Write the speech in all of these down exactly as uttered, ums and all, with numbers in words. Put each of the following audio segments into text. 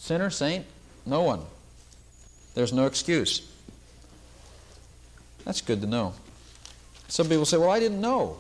Sinner, saint? No one. There's no excuse. That's good to know. Some people say, well, I didn't know.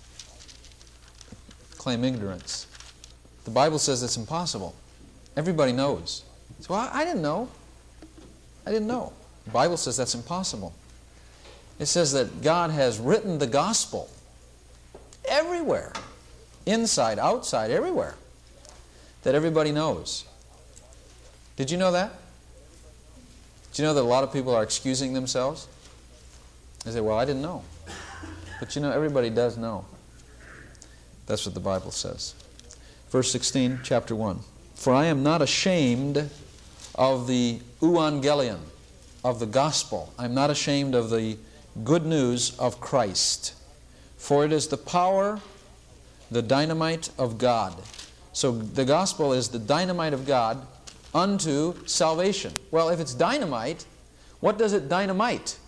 Claim ignorance. The Bible says it's impossible. Everybody knows. So well, I didn't know. I didn't know. The Bible says that's impossible. It says that God has written the gospel everywhere, inside, outside, everywhere, that everybody knows. Did you know that? Did you know that a lot of people are excusing themselves? They say, well, I didn't know. But you know, everybody does know. That's what the Bible says. Verse sixteen, chapter one. For I am not ashamed of the euangelion, of the gospel. I am not ashamed of the good news of Christ. For it is the power, the dynamite of God. So the gospel is the dynamite of God unto salvation. Well, if it's dynamite, what does it dynamite?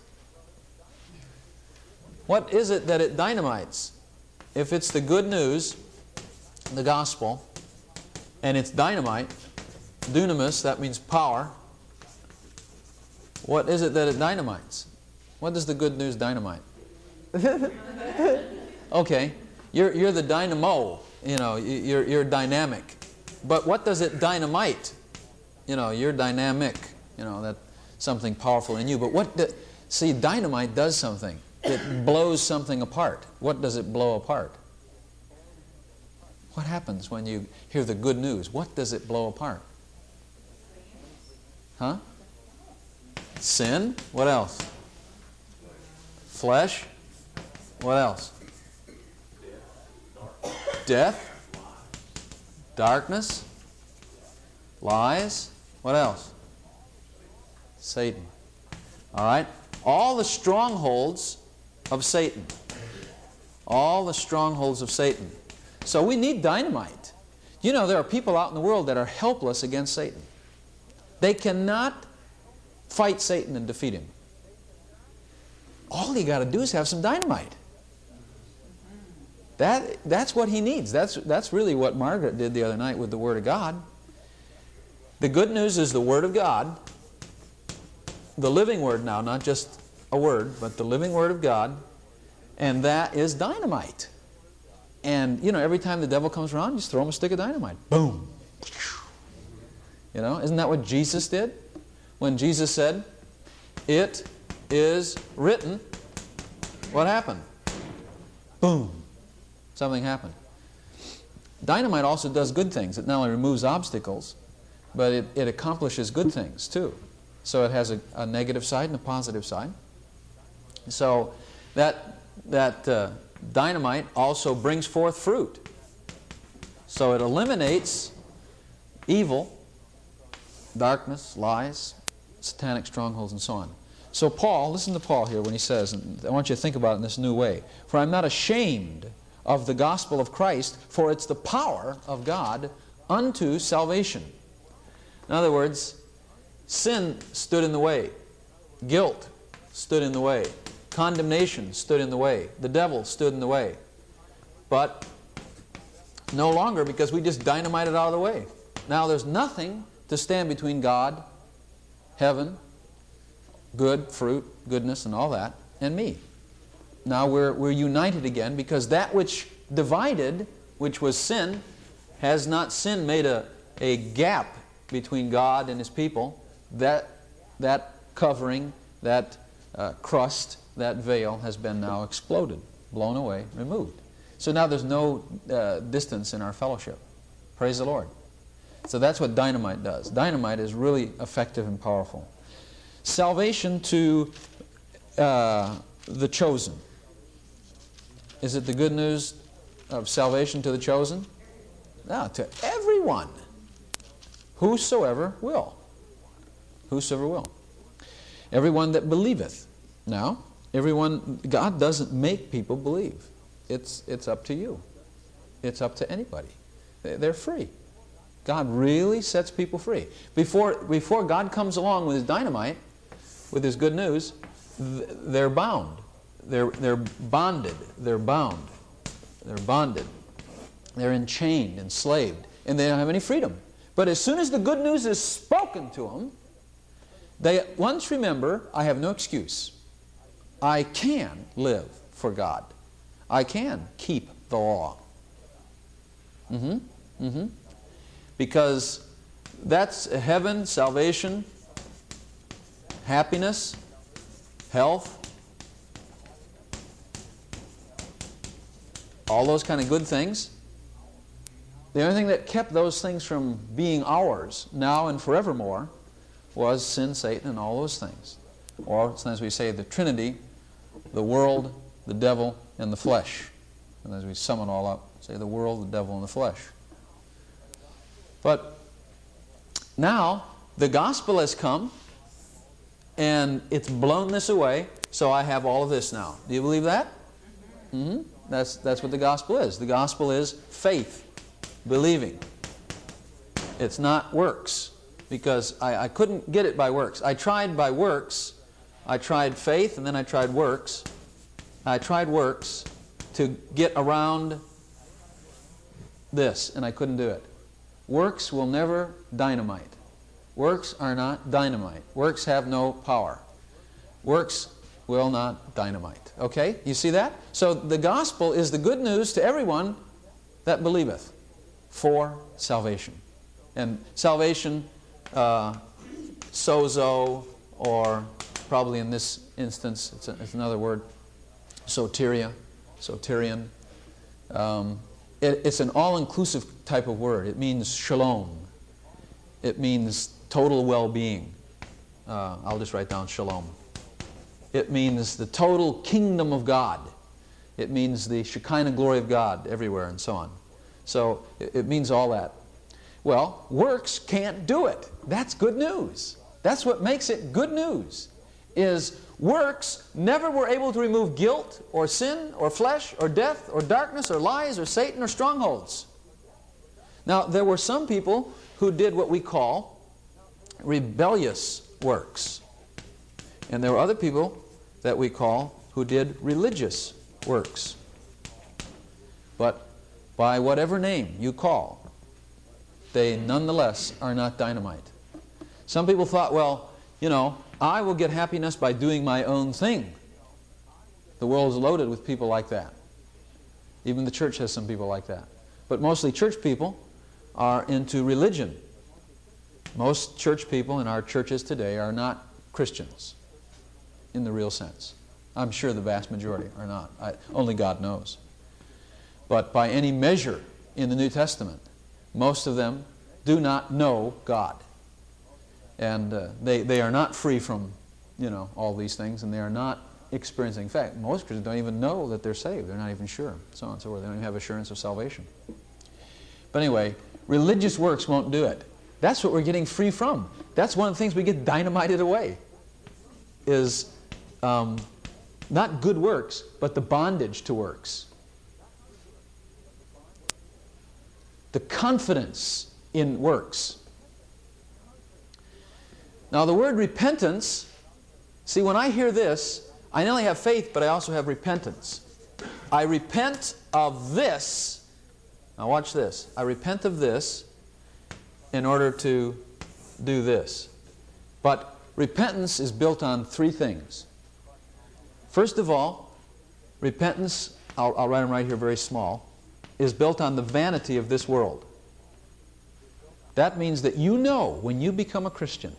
What is it that it dynamites? If it's the good news, the gospel, and it's dynamite, dunamis, that means power, what is it that it dynamites? What does the good news dynamite? Okay, you're, you're the dynamo, you know, you're, you're dynamic. But what does it dynamite? You know, you're dynamic, you know, that's something powerful in you. But what, do, see, dynamite does something. It blows something apart. What does it blow apart? What happens when you hear the good news? What does it blow apart? Huh? Sin? What else? Flesh? What else? Death? Darkness? Lies? What else? Satan. All right? All the strongholds of Satan. All the strongholds of Satan. So we need dynamite. You know, there are people out in the world that are helpless against Satan. They cannot fight Satan and defeat him. All you got to do is have some dynamite. That, that's what he needs. That's, that's really what Margaret did the other night with the Word of God. The good news is the Word of God, the living Word now, not just a word, but the living Word of God, and that is dynamite. And, you know, every time the devil comes around, you just throw him a stick of dynamite. Boom. You know, isn't that what Jesus did? When Jesus said, "It is written," what happened? Boom. Something happened. Dynamite also does good things. It not only removes obstacles, but it, it accomplishes good things too. So it has a, a negative side and a positive side. So that, that uh, dynamite also brings forth fruit. So it eliminates evil, darkness, lies, satanic strongholds, and so on. So Paul, listen to Paul here when he says, and I want you to think about it in this new way, "For I'm not ashamed of the gospel of Christ, for it's the power of God unto salvation." In other words, sin stood in the way. Guilt stood in the way. Condemnation stood in the way. The devil stood in the way. But no longer, because we just dynamite it out of the way. Now there's nothing to stand between God, heaven, good, fruit, goodness, and all that, and me. Now we're, we're united again, because that which divided, which was sin, has not sin made a, a gap between God and His people. That, that covering, that uh, crust, that veil has been now exploded, blown away, removed. So now there's no uh, distance in our fellowship. Praise the Lord. So that's what dynamite does. Dynamite is really effective and powerful. Salvation to uh, the chosen. Is it the good news of salvation to the chosen? No, to everyone. Whosoever will. Whosoever will. Everyone that believeth. Now, everyone, God doesn't make people believe. It's, it's up to you. It's up to anybody. They're free. God really sets people free. Before, before God comes along with His dynamite, with His good news, they're bound. They're, they're bonded. They're bound. They're bonded. They're enchained, enslaved, and they don't have any freedom. But But as soon as the good news is spoken to them, they at once remember, I have no excuse. I can live for God. I can keep the law. Mm-hmm. Mm-hmm. Because that's heaven, salvation, happiness, health, all those kind of good things. The only thing that kept those things from being ours now and forevermore was sin, Satan, and all those things. Or sometimes we say the Trinity, the world, the devil, and the flesh. And as we sum it all up, say the world, the devil, and the flesh. But now the gospel has come and it's blown this away, so I have all of this now. Do you believe that? Mm-hmm. That's, that's what the gospel is. The gospel is faith, believing. It's not works, because I, I couldn't get it by works. I tried by works. I tried faith, and then I tried works. I tried works to get around this, and I couldn't do it. Works will never dynamite. Works are not dynamite. Works have no power. Works will not dynamite. Okay? You see that? So the gospel is the good news to everyone that believeth for salvation. And salvation, uh, sozo, or probably in this instance, it's, a, it's another word, soteria, soterian. Um, it, it's an all-inclusive type of word. It means shalom. It means total well-being. Uh, I'll just write down shalom. It means the total kingdom of God. It means the Shekinah glory of God everywhere, and so on. So it, it means all that. Well, works can't do it. That's good news. That's what makes it good news, is works never were able to remove guilt or sin or flesh or death or darkness or lies or Satan or strongholds. Now, there were some people who did what we call rebellious works. And there were other people that we call who did religious works. But by whatever name you call, they nonetheless are not dynamite. Some people thought, well, you know, I will get happiness by doing my own thing. The world is loaded with people like that. Even the church has some people like that. But mostly church people are into religion. Most church people in our churches today are not Christians in the real sense. I'm sure the vast majority are not. I, only God knows. But by any measure in the New Testament, most of them do not know God. And uh, they, they are not free from, you know, all these things, and they are not experiencing. In fact, most Christians don't even know that they're saved. They're not even sure. So on and so forth. They don't even have assurance of salvation. But anyway, religious works won't do it. That's what we're getting free from. That's one of the things we get dynamited away, is um, not good works, but the bondage to works. The confidence in works. Now the word repentance, see, when I hear this, I not only have faith, but I also have repentance. I repent of this. Now watch this. I repent of this in order to do this. But repentance is built on three things. First of all, repentance, I'll, I'll write them right here very small, is built on the vanity of this world. That means that you know, when you become a Christian,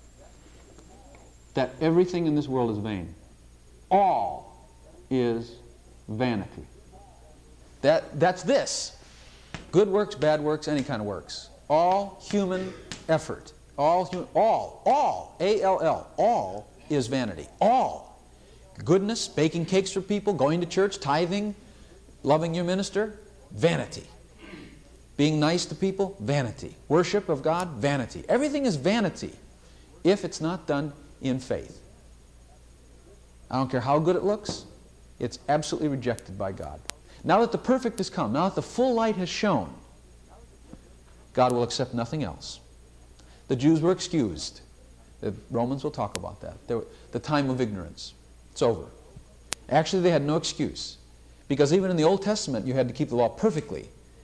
that everything in this world is vain. All is vanity. That, that's this. Good works, bad works, any kind of works. All human effort. All, human, all, all, A L L, all is vanity. All. Goodness, baking cakes for people, going to church, tithing, loving your minister, vanity. Being nice to people, vanity. Worship of God, vanity. Everything is vanity if it's not done in faith. I don't care how good it looks, it's absolutely rejected by God. Now that the perfect has come, now that the full light has shone, God will accept nothing else. The Jews were excused. The Romans will talk about that. Were, the time of ignorance. It's over. Actually, they had no excuse. Because even in the Old Testament, you had to keep the law perfectly.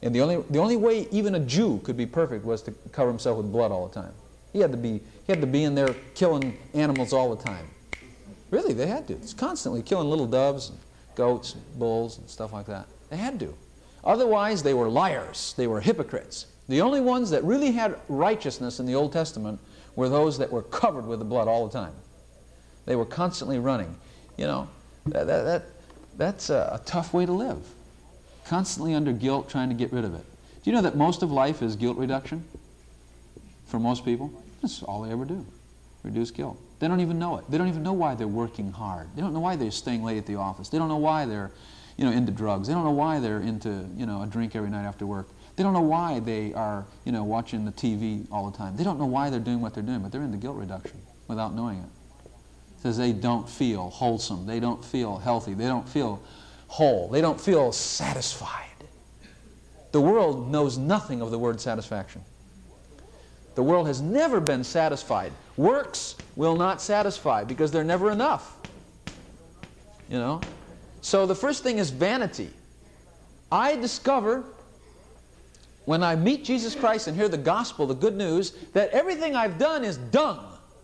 And the only, the only way even a Jew could be perfect was to cover himself with blood all the time. He had to be, he had to be in there killing animals all the time. Really, they had to. It's constantly killing little doves, and goats, and bulls, and stuff like that. They had to. Otherwise, they were liars. They were hypocrites. The only ones that really had righteousness in the Old Testament were those that were covered with the blood all the time. They were constantly running. You know, that, that, that, that's a, a tough way to live. Constantly under guilt, trying to get rid of it. Do you know that most of life is guilt reduction? For most people, that's all they ever do. Reduce guilt. They don't even know it. They don't even know why they're working hard. They don't know why they're staying late at the office. They don't know why they're, you know, into drugs. They don't know why they're into, you know, a drink every night after work. They don't know why they are, you know, watching the T V all the time. They don't know why they're doing what they're doing, but they're into guilt reduction without knowing it. It says they don't feel wholesome. They don't feel healthy. They don't feel whole. They don't feel satisfied. The world knows nothing of the word satisfaction. The world has never been satisfied. Works will not satisfy because they're never enough. You know? So the first thing is vanity. I discover when I meet Jesus Christ and hear the gospel, the good news, that everything I've done is dung.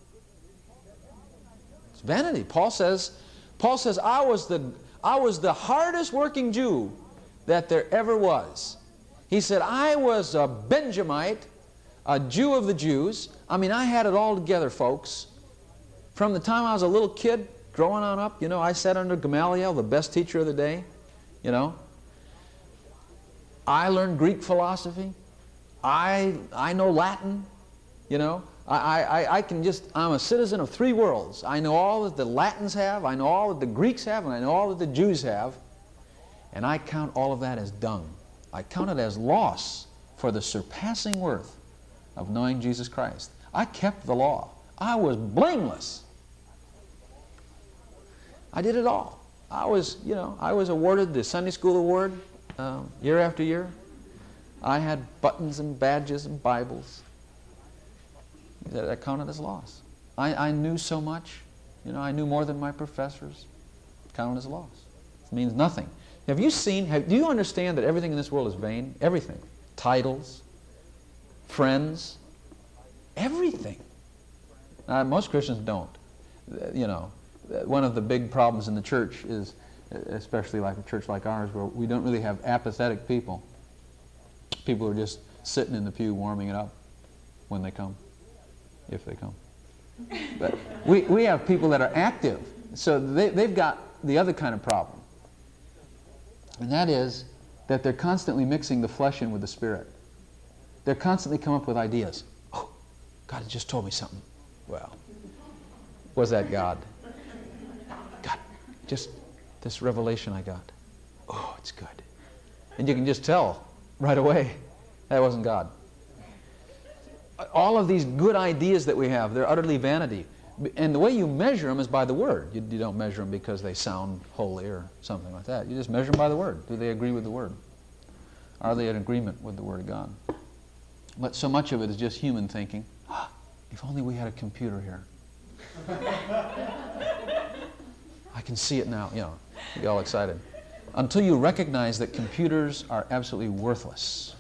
It's vanity. Paul says, Paul says, I was the, I was the hardest working Jew that there ever was. He said, I was a Benjamite, a Jew of the Jews. I mean, I had it all together, folks. From the time I was a little kid, growing on up, you know, I sat under Gamaliel, the best teacher of the day, you know. I learned Greek philosophy. I, I know Latin, you know. I, I, I can just, I'm a citizen of three worlds. I know all that the Latins have, I know all that the Greeks have, and I know all that the Jews have. And I count all of that as dung. I count it as loss for the surpassing worth of knowing Jesus Christ. I kept the law. I was blameless. I did it all. I was, you know, I was awarded the Sunday School Award um, year after year. I had buttons and badges and Bibles. That I counted as loss. I, I knew so much. You know, I knew more than my professors. Counted as loss. It means nothing. Have you seen, have, do you understand that everything in this world is vain? Everything. Titles, friends, everything. Now, most Christians don't. You know, one of the big problems in the church is, especially like a church like ours, where we don't really have apathetic people. People who are just sitting in the pew warming it up when they come, if they come. But we, we have people that are active. So they, they've got the other kind of problem. And that is that they're constantly mixing the flesh in with the spirit. They're constantly coming up with ideas. Oh, God just told me something. Well, was that God? God, just this revelation I got. Oh, it's good. And you can just tell right away that wasn't God. All of these good ideas that we have, they're utterly vanity. And the way you measure them is by the Word. You, you don't measure them because they sound holy or something like that. You just measure them by the Word. Do they agree with the Word? Are they in agreement with the Word of God? But so much of it is just human thinking. Ah, if only we had a computer here. I can see it now. You know, you get all excited. Until you recognize that computers are absolutely worthless,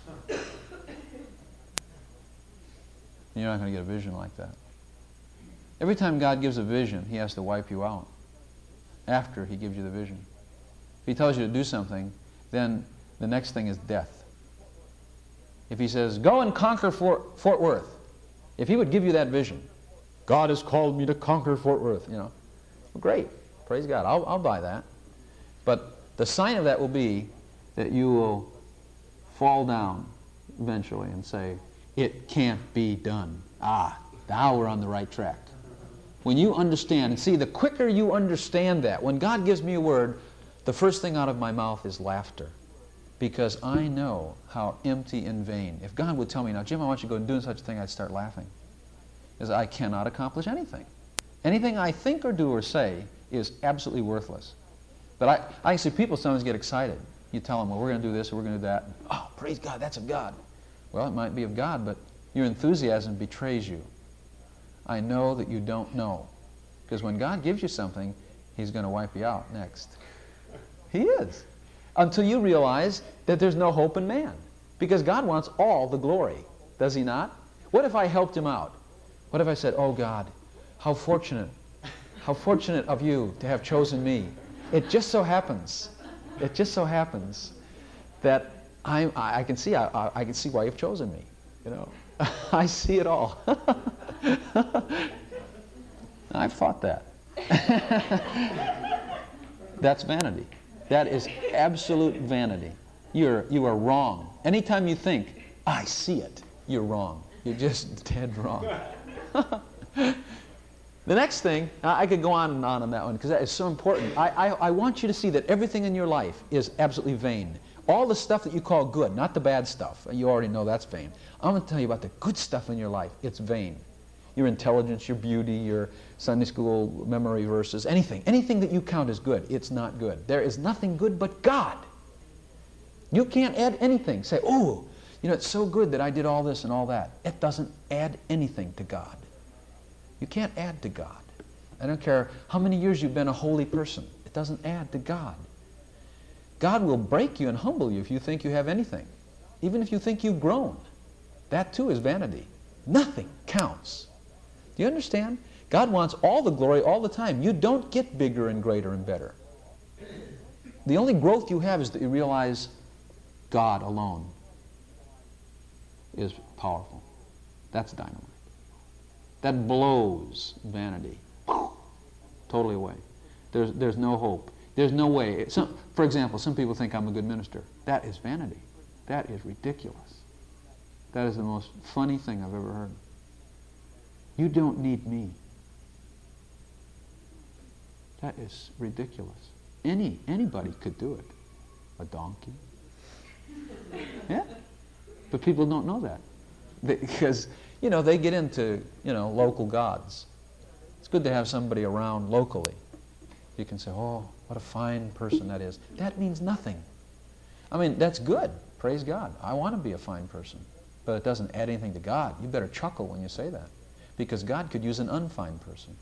you're not going to get a vision like that. Every time God gives a vision, He has to wipe you out after He gives you the vision. If He tells you to do something, then the next thing is death. If He says, go and conquer Fort, Fort Worth, if He would give you that vision, God has called me to conquer Fort Worth, you know, well, great, praise God, I'll, I'll buy that. But the sign of that will be that you will fall down eventually and say, it can't be done. Ah, now we're on the right track. When you understand, and see, the quicker you understand that, when God gives me a word, the first thing out of my mouth is laughter. Because I know how empty and vain. If God would tell me, now, Jim, I want you to go and do such a thing, I'd start laughing. Because I cannot accomplish anything. Anything I think or do or say is absolutely worthless. But I, I see people sometimes get excited. You tell them, well, we're going to do this or we're going to do that. Oh, praise God, that's of God. Well, it might be of God, but your enthusiasm betrays you. I know that you don't know. Because when God gives you something, He's going to wipe you out next. He is. Until you realize that there's no hope in man. Because God wants all the glory, does He not? What if I helped Him out? What if I said, oh God, how fortunate, how fortunate of you to have chosen me. It just so happens, it just so happens that I, I can see, I, I can see why you've chosen me. You know, I see it all. I've fought that. That's vanity. That is absolute vanity. You're, you are wrong. Anytime you think, I see it, you're wrong. You're just dead wrong. The next thing, I could go on and on on that one because that is so important. I, I, I want you to see that everything in your life is absolutely vain. All the stuff that you call good, not the bad stuff. You already know that's vain. I'm going to tell you about the good stuff in your life. It's vain. Your intelligence, your beauty, your Sunday school memory verses, anything. Anything that you count as good, it's not good. There is nothing good but God. You can't add anything. Say, oh, you know, it's so good that I did all this and all that. It doesn't add anything to God. You can't add to God. I don't care how many years you've been a holy person. It doesn't add to God. God will break you and humble you if you think you have anything. Even if you think you've grown. That too is vanity. Nothing counts. Do you understand? God wants all the glory all the time. You don't get bigger and greater and better. The only growth you have is that you realize God alone is powerful. That's dynamite. That blows vanity totally away. There's, there's no hope. There's no way. Some, for example, some people think I'm a good minister. That is vanity. That is ridiculous. That is the most funny thing I've ever heard. You don't need me. That is ridiculous. Any, anybody could do it. A donkey. Yeah. But people don't know that. Because, you know, they get into, you know, local gods. It's good to have somebody around locally. You can say, oh, what a fine person that is. That means nothing. I mean, that's good. Praise God. I want to be a fine person. But it doesn't add anything to God. You better chuckle when you say that. Because God could use an unfine person.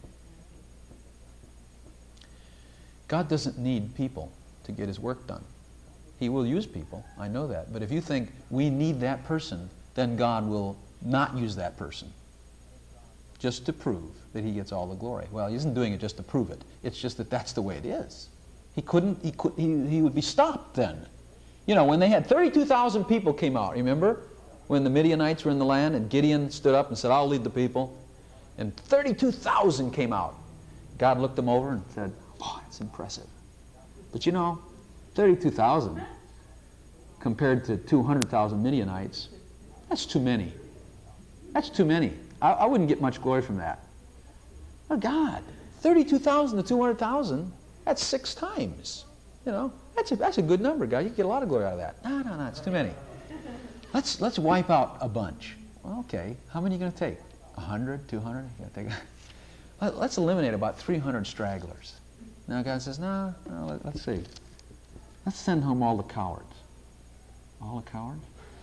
God doesn't need people to get His work done. He will use people. I know that. But if you think we need that person, then God will not use that person just to prove that He gets all the glory. Well, He isn't doing it just to prove it. It's just that that's the way it is. He couldn't, he, could, he, he would be stopped then. You know, when they had thirty-two thousand people came out, remember? When the Midianites were in the land and Gideon stood up and said, I'll lead the people. And thirty-two thousand came out. God looked them over and said, oh, that's impressive. But you know, thirty-two thousand compared to two hundred thousand Midianites, that's too many. That's too many. I, I wouldn't get much glory from that. Oh, God, thirty-two thousand to two hundred thousand, that's six times. You know, that's a, that's a good number, God. You get a lot of glory out of that. No, no, no, it's too many. Let's, let's wipe out a bunch. Well, okay, how many are you going to take? one hundred, two hundred? You gotta take a... Let's eliminate about three hundred stragglers. Now God says, no, no, let, let's see. Let's send home all the cowards. All the cowards?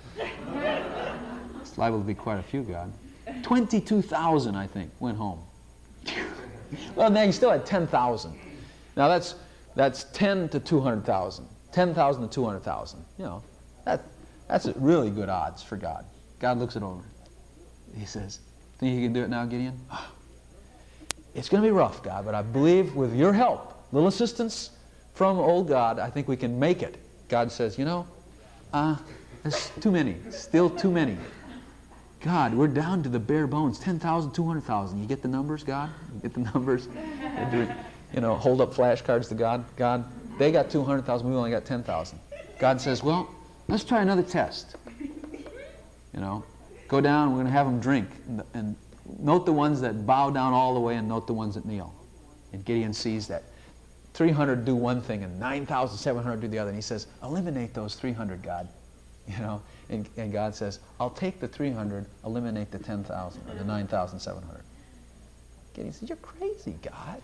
It's liable to be quite a few, God. twenty-two thousand, I think, went home. Well, now you still had ten thousand. Now that's, that's ten to two hundred thousand. ten thousand to two hundred thousand. You know, that, that's really good odds for God. God looks it over. He says, think you can do it now, Gideon? It's going to be rough, God, but I believe with your help, little assistance from old God, I think we can make it. God says, you know, uh, there's too many. Still too many. God, we're down to the bare bones. ten thousand, two hundred thousand. You get the numbers, God? You get the numbers? You know, hold up flashcards to God. God, they got two hundred thousand. We only got ten thousand. God says, well, let's try another test. You know, go down. We're going to have them drink. And, and note the ones that bow down all the way and note the ones that kneel. And Gideon sees that three hundred do one thing and nine thousand seven hundred do the other. And he says, eliminate those three hundred, God. You know, and, and God says, I'll take the three hundred, eliminate the ten thousand, or the nine thousand seven hundred. Gideon says, you're crazy, God.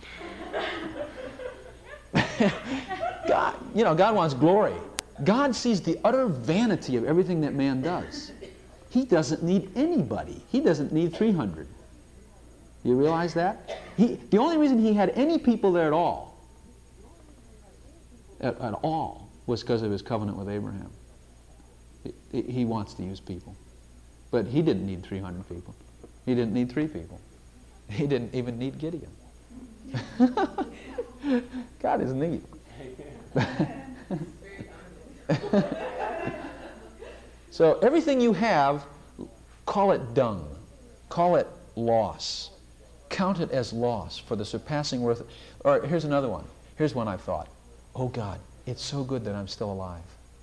God, you know, God wants glory. God sees the utter vanity of everything that man does. He doesn't need anybody. He doesn't need three hundred. You realize that? He, the only reason he had any people there at all, at, at all, was because of his covenant with Abraham. He he wants to use people. But he didn't need three hundred people. He didn't need three people. He didn't even need Gideon. God is neat. So everything you have, call it dung. Call it loss. Count it as loss for the surpassing worth. Or here's another one. Here's one I've thought. Oh God, it's so good that I'm still alive.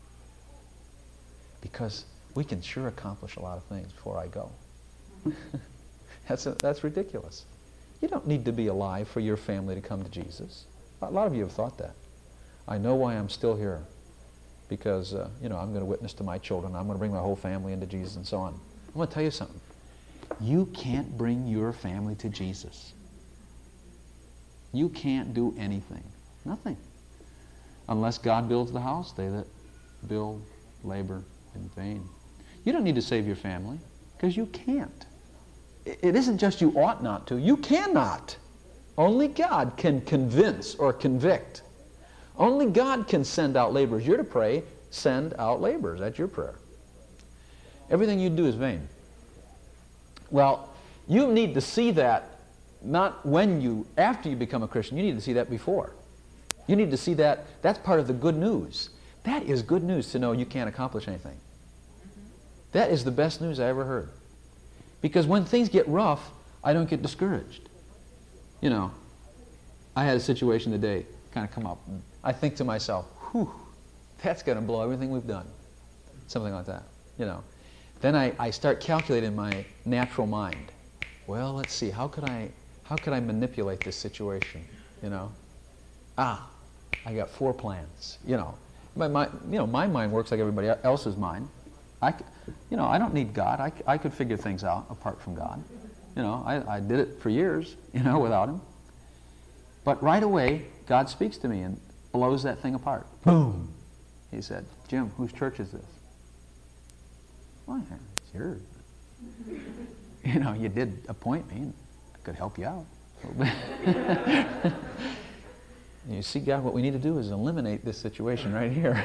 Because we can sure accomplish a lot of things before I go. that's, a, that's ridiculous. You don't need to be alive for your family to come to Jesus. A lot of you have thought that. I know why I'm still here. Because, uh, you know, I'm going to witness to my children. I'm going to bring my whole family into Jesus and so on. I'm going to tell you something. You can't bring your family to Jesus. You can't do anything. Nothing. Unless God builds the house, they that build labor in vain. You don't need to save your family, because you can't. It isn't just you ought not to. You cannot. Only God can convince or convict. Only God can send out laborers. You're to pray, send out laborers. That's your prayer. Everything you do is vain. Well, you need to see that not when you, after you become a Christian. You need to see that before. You need to see that. That's part of the good news. That is good news to know you can't accomplish anything. That is the best news I ever heard. Because when things get rough, I don't get discouraged. You know, I had a situation today kind of come up. And I think to myself, whew, that's going to blow everything we've done. Something like that, you know. Then I, I start calculating my natural mind. Well, let's see, how could I, how could I manipulate this situation, you know? Ah, I got four plans, you know. My, my, you know, my mind works like everybody else's mind. I, you know, I don't need God. I, I could figure things out apart from God. You know, I, I did it for years, you know, without Him. But right away, God speaks to me and blows that thing apart. Boom! He said, Jim, whose church is this? Well, it's yours. You know, you did appoint me, and I could help you out a little bit. You see, God, what we need to do is eliminate this situation right here.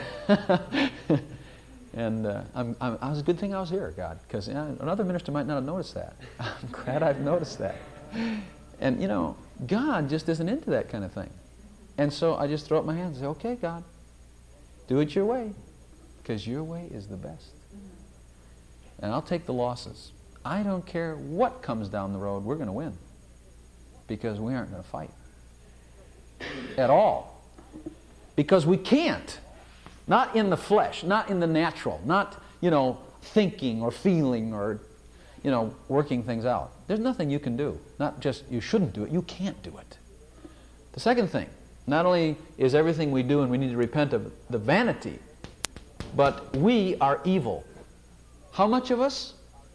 And uh, I'm, I'm, it was a good thing I was here, God, because you know, another minister might not have noticed that. I'm glad I've noticed that. And, you know, God just isn't into that kind of thing. And so I just throw up my hands and say, okay, God, do it your way, because your way is the best. And I'll take the losses. I don't care what comes down the road, we're going to win, because we aren't going to fight at all. Because we can't. Not in the flesh, not in the natural, not, you know, thinking or feeling or, you know, working things out. There's nothing you can do. Not just you shouldn't do it, you can't do it. The second thing, not only is everything we do and we need to repent of the vanity, but we are evil. How much of us?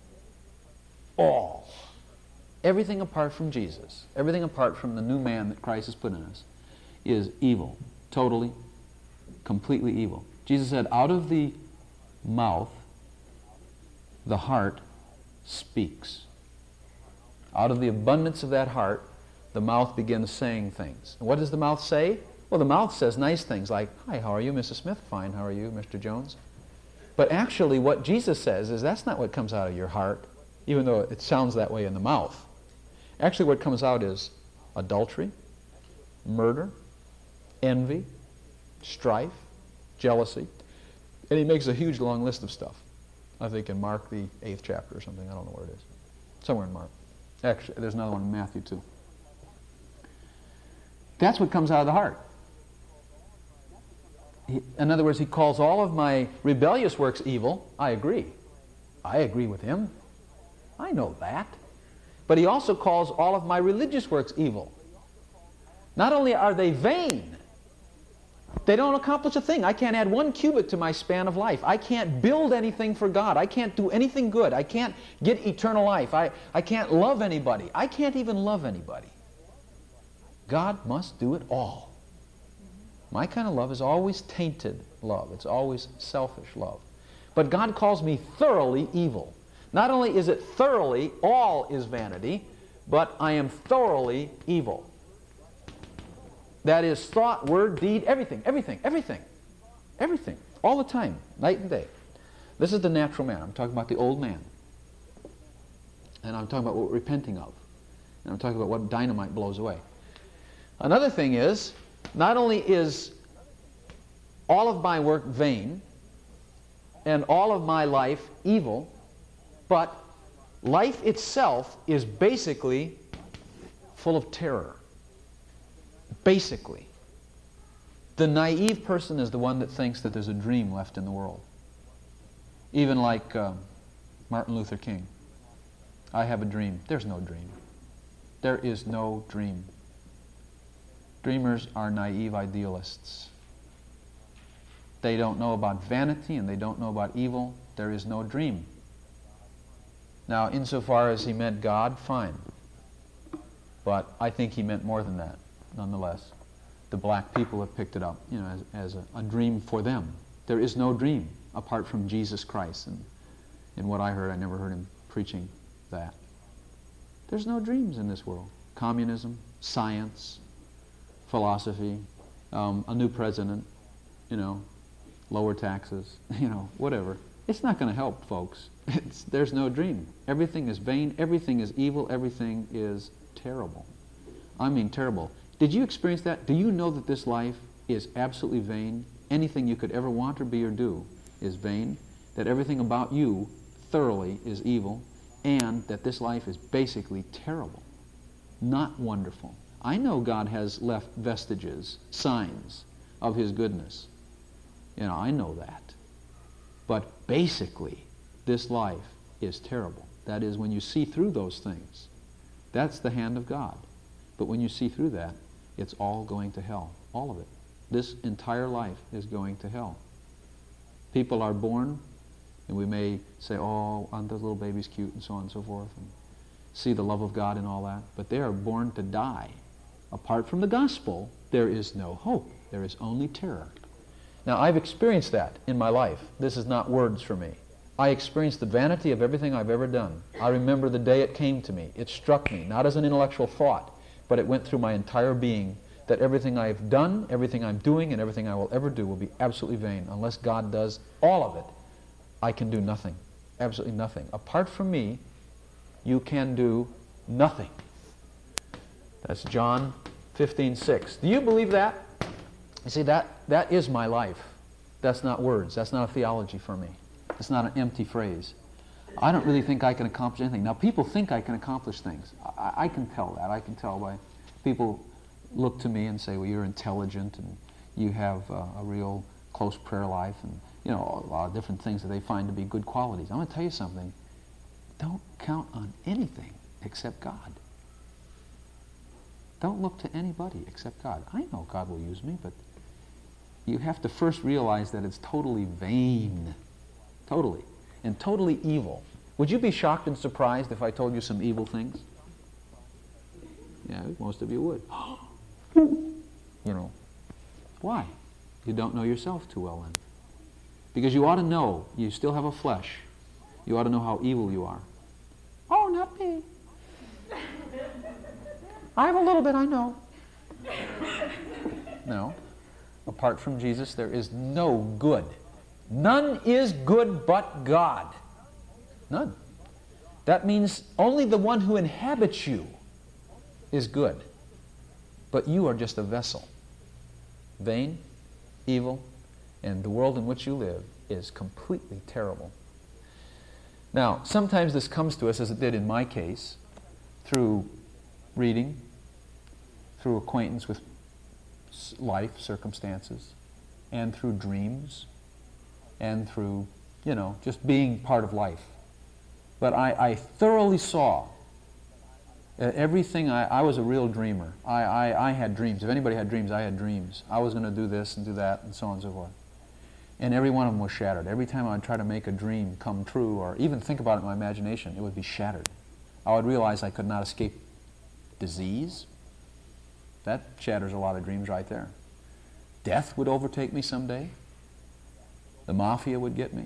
All. Everything apart from Jesus, everything apart from the new man that Christ has put in us, is evil. Totally, completely evil. Jesus said, out of the mouth, the heart speaks. Out of the abundance of that heart, the mouth begins saying things. And what does the mouth say? Well, the mouth says nice things like, hi, how are you, Missus Smith? Fine, how are you, Mister Jones? But actually what Jesus says is that's not what comes out of your heart, even though it sounds that way in the mouth. Actually what comes out is adultery, murder, envy, strife, jealousy. And he makes a huge long list of stuff. I think in Mark, the eighth chapter or something. I don't know where it is. Somewhere in Mark. Actually, there's another one in Matthew too. That's what comes out of the heart. He, in other words, he calls all of my rebellious works evil. I agree. I agree with him. I know that. But he also calls all of my religious works evil. Not only are they vain, they don't accomplish a thing. I can't add one cubit to my span of life. I can't build anything for God. I can't do anything good. I can't get eternal life. I, I can't love anybody. I can't even love anybody. God must do it all. My kind of love is always tainted love. It's always selfish love. But God calls me thoroughly evil. Not only is it thoroughly, all is vanity, but I am thoroughly evil. That is thought, word, deed, everything, everything, everything, everything, all the time, night and day. This is the natural man. I'm talking about the old man. And I'm talking about what we're repenting of. And I'm talking about what dynamite blows away. Another thing is, not only is all of my work vain, and all of my life evil, but life itself is basically full of terror. Basically. The naive person is the one that thinks that there's a dream left in the world. Even like uh, Martin Luther King. I have a dream. There's no dream. There is no dream. Dreamers are naive idealists. They don't know about vanity and they don't know about evil. There is no dream. Now, insofar as he meant God, fine. But I think he meant more than that, nonetheless. The black people have picked it up, you know, as, as a, a dream for them. There is no dream apart from Jesus Christ. And in what I heard, I never heard him preaching that. There's no dreams in this world. Communism, science, philosophy, um, a new president, you know, lower taxes, you know, whatever. It's not going to help, folks. It's, there's no dream. Everything is vain, everything is evil, everything is terrible. I mean terrible. Did you experience that? Do you know that this life is absolutely vain? Anything you could ever want or be or do is vain? That everything about you thoroughly is evil? And that this life is basically terrible, not wonderful. I know God has left vestiges, signs of His goodness. You know, I know that. But basically, this life is terrible. That is, when you see through those things, that's the hand of God. But when you see through that, it's all going to hell. All of it. This entire life is going to hell. People are born, and we may say, oh, aren't those little babies cute, and so on and so forth, and see the love of God and all that. But they are born to die. Apart from the gospel, there is no hope. There is only terror. Now, I've experienced that in my life. This is not words for me. I experienced the vanity of everything I've ever done. I remember the day it came to me. It struck me, not as an intellectual thought, but it went through my entire being, that everything I've done, everything I'm doing, and everything I will ever do will be absolutely vain. Unless God does all of it, I can do nothing. Absolutely nothing. Apart from me, you can do nothing. That's John fifteen six. Do you believe that? You see, that, that is my life. That's not words. That's not a theology for me. It's not an empty phrase. I don't really think I can accomplish anything. Now, people think I can accomplish things. I, I can tell that. I can tell by people look to me and say, well, you're intelligent and you have uh, a real close prayer life and, you know, a lot of different things that they find to be good qualities. I'm going to tell you something. Don't count on anything except God. Don't look to anybody except God. I know God will use me, but you have to first realize that it's totally vain. Totally. And totally evil. Would you be shocked and surprised if I told you some evil things? Yeah, most of you would. You know. Why? You don't know yourself too well then. Because you ought to know you still have a flesh. You ought to know how evil you are. Oh, not me. I have a little bit, I know. No. Apart from Jesus, there is no good. None is good but God. None. That means only the one who inhabits you is good. But you are just a vessel. Vain, evil, and the world in which you live is completely terrible. Now, sometimes this comes to us, as it did in my case, through reading, through acquaintance with life, circumstances, and through dreams, and through, you know, just being part of life. But I, I thoroughly saw uh, everything. I, I was a real dreamer. I, I, I had dreams. If anybody had dreams, I had dreams. I was going to do this and do that, and so on and so forth. And every one of them was shattered. Every time I would try to make a dream come true, or even think about it in my imagination, it would be shattered. I would realize I could not escape disease. That shatters a lot of dreams right there. Death would overtake me someday. The mafia would get me.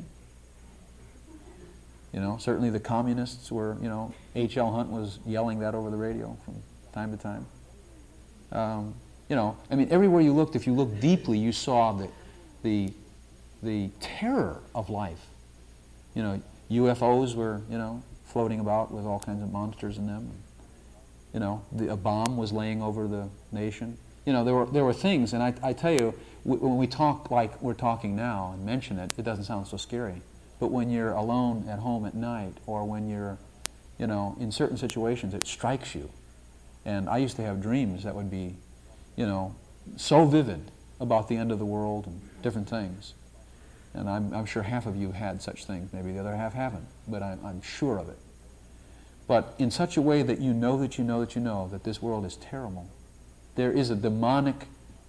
You know, certainly the communists were, you know, H L Hunt was yelling that over the radio from time to time. Um, you know, I mean, everywhere you looked, if you looked deeply, you saw the, the, the terror of life. You know, U F Os were, you know, floating about with all kinds of monsters in them. You know, the, a bomb was laying over the nation. You know, there were, there were things, and I, I tell you, w when we talk like we're talking now and mention it, it doesn't sound so scary. But when you're alone at home at night, or when you're, you know, in certain situations, it strikes you. And I used to have dreams that would be, you know, so vivid about the end of the world and different things. And I'm, I'm sure half of you had such things. Maybe the other half haven't, but I'm, I'm sure of it. But in such a way that you know that you know that you know that this world is terrible. There is a demonic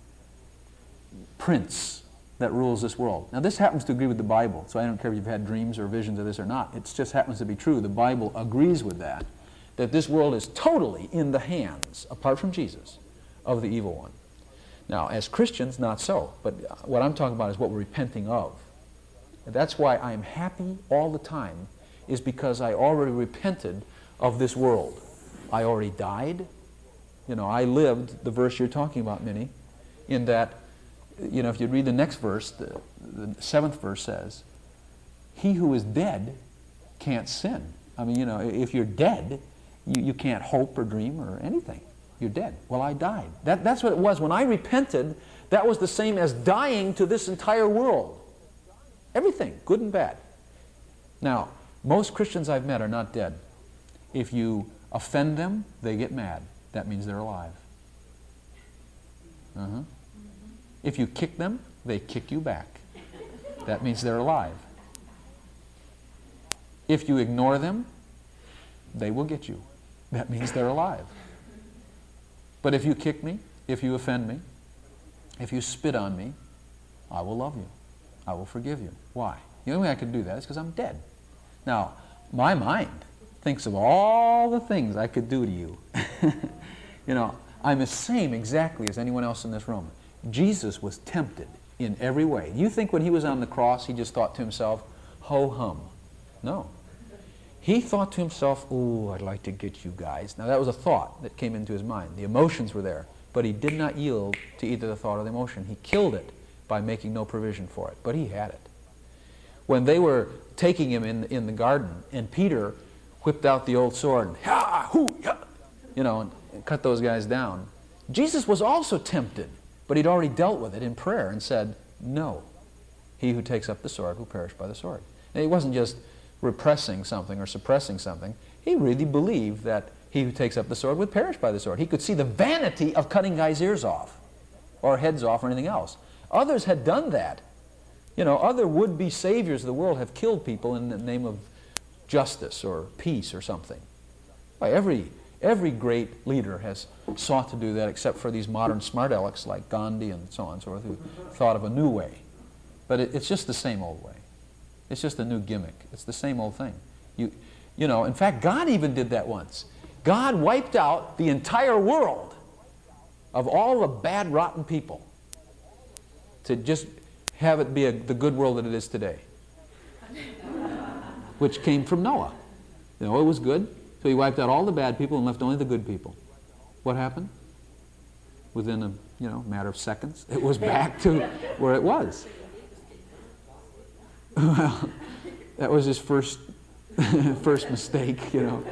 prince that rules this world. Now this happens to agree with the Bible, so I don't care if you've had dreams or visions of this or not. It just happens to be true. The Bible agrees with that, that this world is totally in the hands, apart from Jesus, of the evil one. Now, as Christians, not so. But what I'm talking about is what we're repenting of. And that's why I'm happy all the time, is because I already repented of this world. I already died. You know, I lived the verse you're talking about, Minnie, in that, you know, if you read the next verse, the, the seventh verse says, he who is dead can't sin. I mean, you know, if you're dead, you, you can't hope or dream or anything. You're dead. Well, I died. That, that's what it was. When I repented, that was the same as dying to this entire world. Everything, good and bad. Now, most Christians I've met are not dead. If you offend them, they get mad. That means they're alive. Uh-huh. If you kick them, they kick you back. That means they're alive. If you ignore them, they will get you. That means they're alive. But if you kick me, if you offend me, if you spit on me, I will love you. I will forgive you. Why? The only way I can do that is because I'm dead. Now, my mind thinks of all the things I could do to you. You know, I'm the same exactly as anyone else in this room. Jesus was tempted in every way. You think when he was on the cross, he just thought to himself, ho-hum. No. He thought to himself, ooh, I'd like to get you guys. Now that was a thought that came into his mind. The emotions were there, but he did not yield to either the thought or the emotion. He killed it by making no provision for it, but he had it. When they were taking him in, in the garden, and Peter whipped out the old sword, and, ha, hoo, ha, you know, and, and cut those guys down, Jesus was also tempted, but he'd already dealt with it in prayer and said, no, he who takes up the sword will perish by the sword. And he wasn't just repressing something or suppressing something. He really believed that he who takes up the sword would perish by the sword. He could see the vanity of cutting guys' ears off or heads off or anything else. Others had done that. You know, other would-be saviors of the world have killed people in the name of justice or peace or something. Why, every, every great leader has sought to do that except for these modern smart alecks like Gandhi and so on and so forth who thought of a new way. But it, it's just the same old way. It's just a new gimmick. It's the same old thing. You, you know, in fact, God even did that once. God wiped out the entire world of all the bad, rotten people to just have it be a, the good world that it is today, which came from Noah. You know, it was good, so he wiped out all the bad people and left only the good people. What happened? Within a you know matter of seconds, it was back to where it was. Well, that was his first first mistake, you know.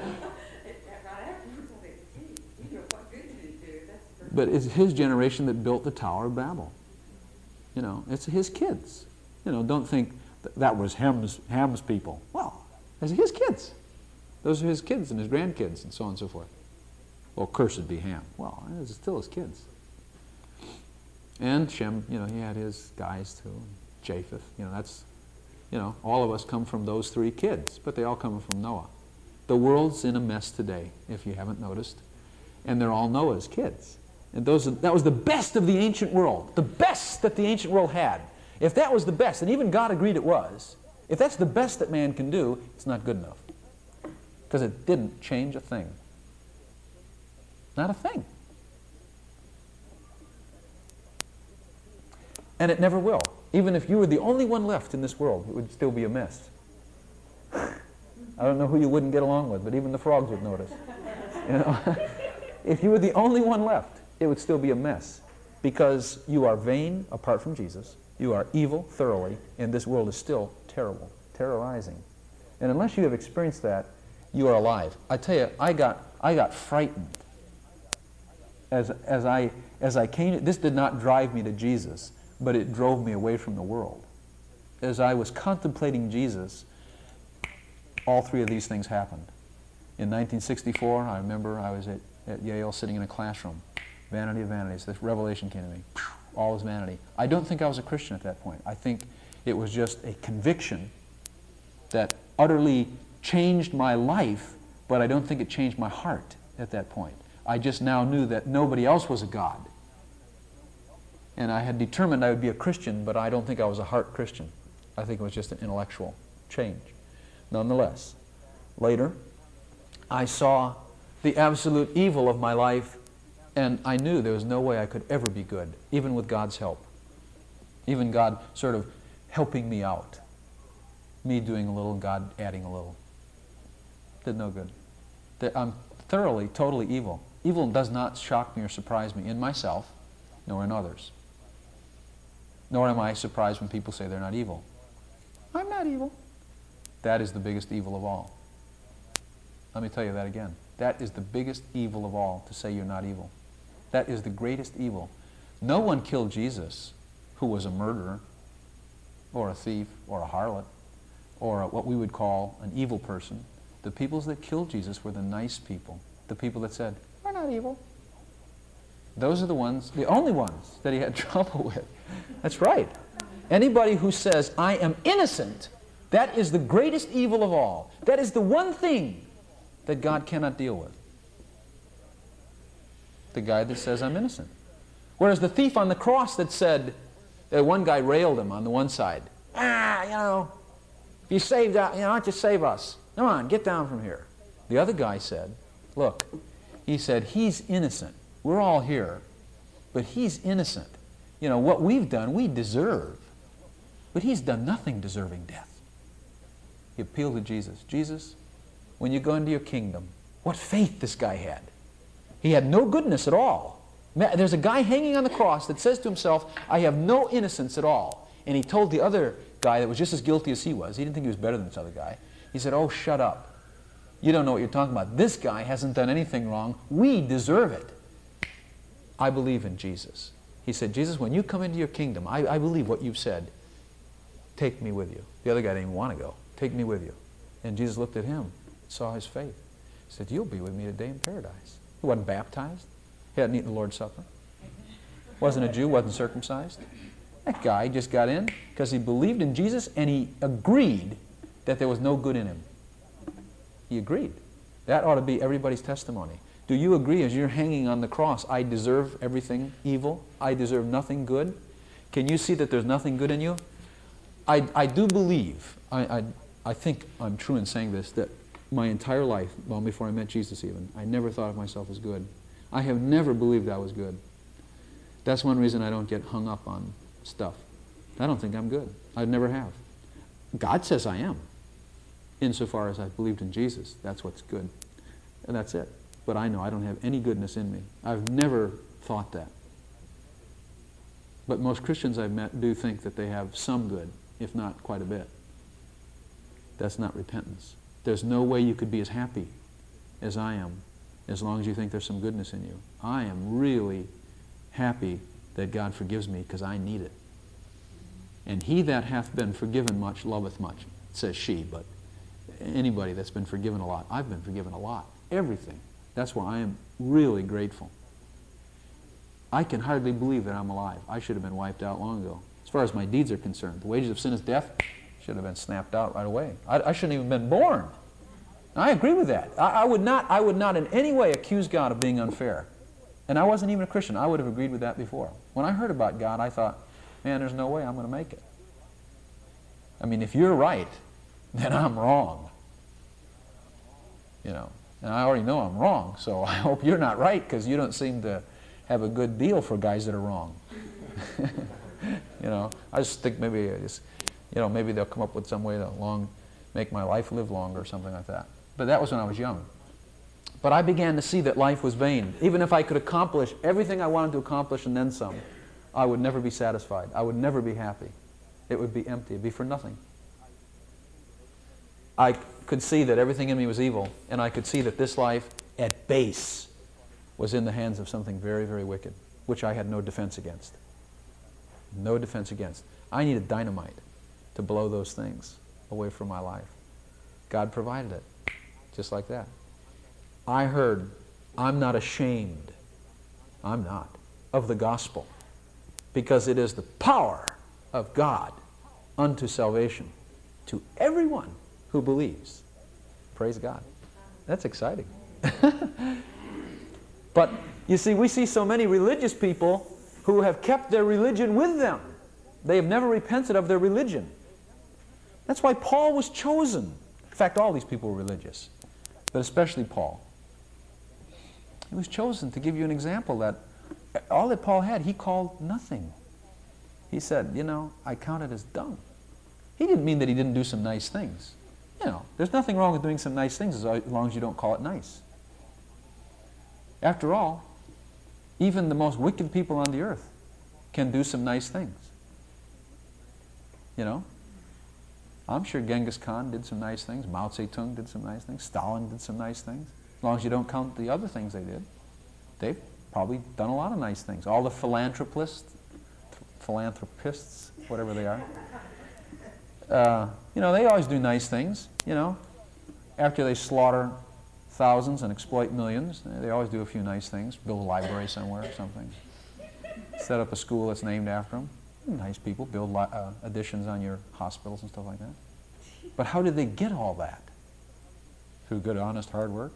But it's his generation that built the Tower of Babel. You know, it's his kids. You know, don't think that, that was Ham's, Ham's people. Well, it's his kids. Those are his kids and his grandkids and so on and so forth. Well, cursed be Ham. Well, it's still his kids. And Shem, you know, he had his guys too. Japheth, you know, that's, you know, all of us come from those three kids, but they all come from Noah. The world's in a mess today, if you haven't noticed, and they're all Noah's kids. And those, that was the best of the ancient world, the best that the ancient world had. If that was the best, and even God agreed it was, if that's the best that man can do, it's not good enough. Because it didn't change a thing. Not a thing. And it never will. Even if you were the only one left in this world, it would still be a mess. I don't know who you wouldn't get along with, but even the frogs would notice. You know? If you were the only one left, it would still be a mess. Because you are vain apart from Jesus. You are evil thoroughly, and this world is still terrible, terrorizing. And unless you have experienced that, you are alive. I tell you, I got, I got frightened as, as, I, as I came. This did not drive me to Jesus, but it drove me away from the world. As I was contemplating Jesus, all three of these things happened. In nineteen sixty-four, I remember I was at, at Yale sitting in a classroom. Vanity of vanities. This revelation came to me. All is vanity. I don't think I was a Christian at that point. I think it was just a conviction that utterly changed my life, but I don't think it changed my heart at that point. I just now knew that nobody else was a God. And I had determined I would be a Christian, but I don't think I was a heart Christian. I think it was just an intellectual change. Nonetheless, later, I saw the absolute evil of my life, and I knew there was no way I could ever be good, even with God's help. Even God sort of helping me out. Me doing a little, God adding a little. Did no good. I'm thoroughly, totally evil. Evil does not shock me or surprise me in myself, nor in others. Nor am I surprised when people say they're not evil. I'm not evil. That is the biggest evil of all. Let me tell you that again. That is the biggest evil of all, to say you're not evil. That is the greatest evil. No one killed Jesus who was a murderer, or a thief, or a harlot, or a, what we would call an evil person. The people that killed Jesus were the nice people. The people that said, we're not evil. Those are the ones, the only ones that he had trouble with. That's right. Anybody who says, I am innocent, that is the greatest evil of all. That is the one thing that God cannot deal with. The guy that says, I'm innocent. Whereas the thief on the cross that said, uh, one guy railed him on the one side. Ah, you know, if you saved, uh, you know, why don't you save us? Come on, get down from here. The other guy said, look, he said, he's innocent. We're all here, but he's innocent. You know, what we've done, we deserve. But he's done nothing deserving death. He appealed to Jesus. Jesus, when you go into your kingdom, what faith this guy had. He had no goodness at all. There's a guy hanging on the cross that says to himself, I have no innocence at all. And he told the other guy that was just as guilty as he was, he didn't think he was better than this other guy, he said, oh, shut up. You don't know what you're talking about. This guy hasn't done anything wrong. We deserve it. I believe in Jesus. He said, Jesus, when you come into your kingdom, I, I believe what you've said. Take me with you. The other guy didn't even want to go. Take me with you. And Jesus looked at him, saw his faith. He said, you'll be with me today in paradise. He wasn't baptized. He hadn't eaten the Lord's Supper. Wasn't a Jew, wasn't circumcised. That guy just got in because he believed in Jesus and he agreed that there was no good in him. He agreed. That ought to be everybody's testimony. Do you agree as you're hanging on the cross, I deserve everything evil? I deserve nothing good? Can you see that there's nothing good in you? I, I do believe, I, I, I think I'm true in saying this, that my entire life, long before I met Jesus even, I never thought of myself as good. I have never believed I was good. That's one reason I don't get hung up on stuff. I don't think I'm good. I never have. God says I am. Insofar as I've believed in Jesus, that's what's good. And that's it. But I know I don't have any goodness in me. I've never thought that. But most Christians I've met do think that they have some good, if not quite a bit. That's not repentance. There's no way you could be as happy as I am as long as you think there's some goodness in you. I am really happy that God forgives me because I need it. And he that hath been forgiven much loveth much, says she, but anybody that's been forgiven a lot, I've been forgiven a lot. Everything. That's why I am really grateful. I can hardly believe that I'm alive. I should have been wiped out long ago. As far as my deeds are concerned, the wages of sin is death. Should have been snapped out right away. I, I shouldn't even been born. I agree with that. I, I would not. I would not in any way accuse God of being unfair. And I wasn't even a Christian. I would have agreed with that before. When I heard about God, I thought, man, there's no way I'm going to make it. I mean, if you're right, then I'm wrong. You know, and I already know I'm wrong. So I hope you're not right, because you don't seem to have a good deal for guys that are wrong. You know, I just think maybe I just, you know, maybe they'll come up with some way to long, make my life live longer or something like that. But that was when I was young. But I began to see that life was vain. Even if I could accomplish everything I wanted to accomplish and then some, I would never be satisfied. I would never be happy. It would be empty. It would be for nothing. I could see that everything in me was evil, and I could see that this life, at base, was in the hands of something very, very wicked, which I had no defense against. No defense against. I needed dynamite to blow those things away from my life. God provided it, just like that. I heard, I'm not ashamed, I'm not, of the gospel, because it is the power of God unto salvation to everyone who believes. Praise God. That's exciting. But, you see, we see so many religious people who have kept their religion with them. They have never repented of their religion. That's why Paul was chosen. In fact, all these people were religious, but especially Paul. He was chosen to give you an example that all that Paul had, he called nothing. He said, you know, I count it as dung. He didn't mean that he didn't do some nice things. You know, there's nothing wrong with doing some nice things as long as you don't call it nice. After all, even the most wicked people on the earth can do some nice things. You know? I'm sure Genghis Khan did some nice things. Mao Zedong did some nice things. Stalin did some nice things. As long as you don't count the other things they did. They've probably done a lot of nice things. All the philanthropists, philanthropists, whatever they are. Uh, you know, they always do nice things, you know. After they slaughter thousands and exploit millions, they always do a few nice things. Build a library somewhere or something. Set up a school that's named after them. Nice people. Build uh, additions on your hospitals and stuff like that. But how did they get all that? Through good, honest, hard work?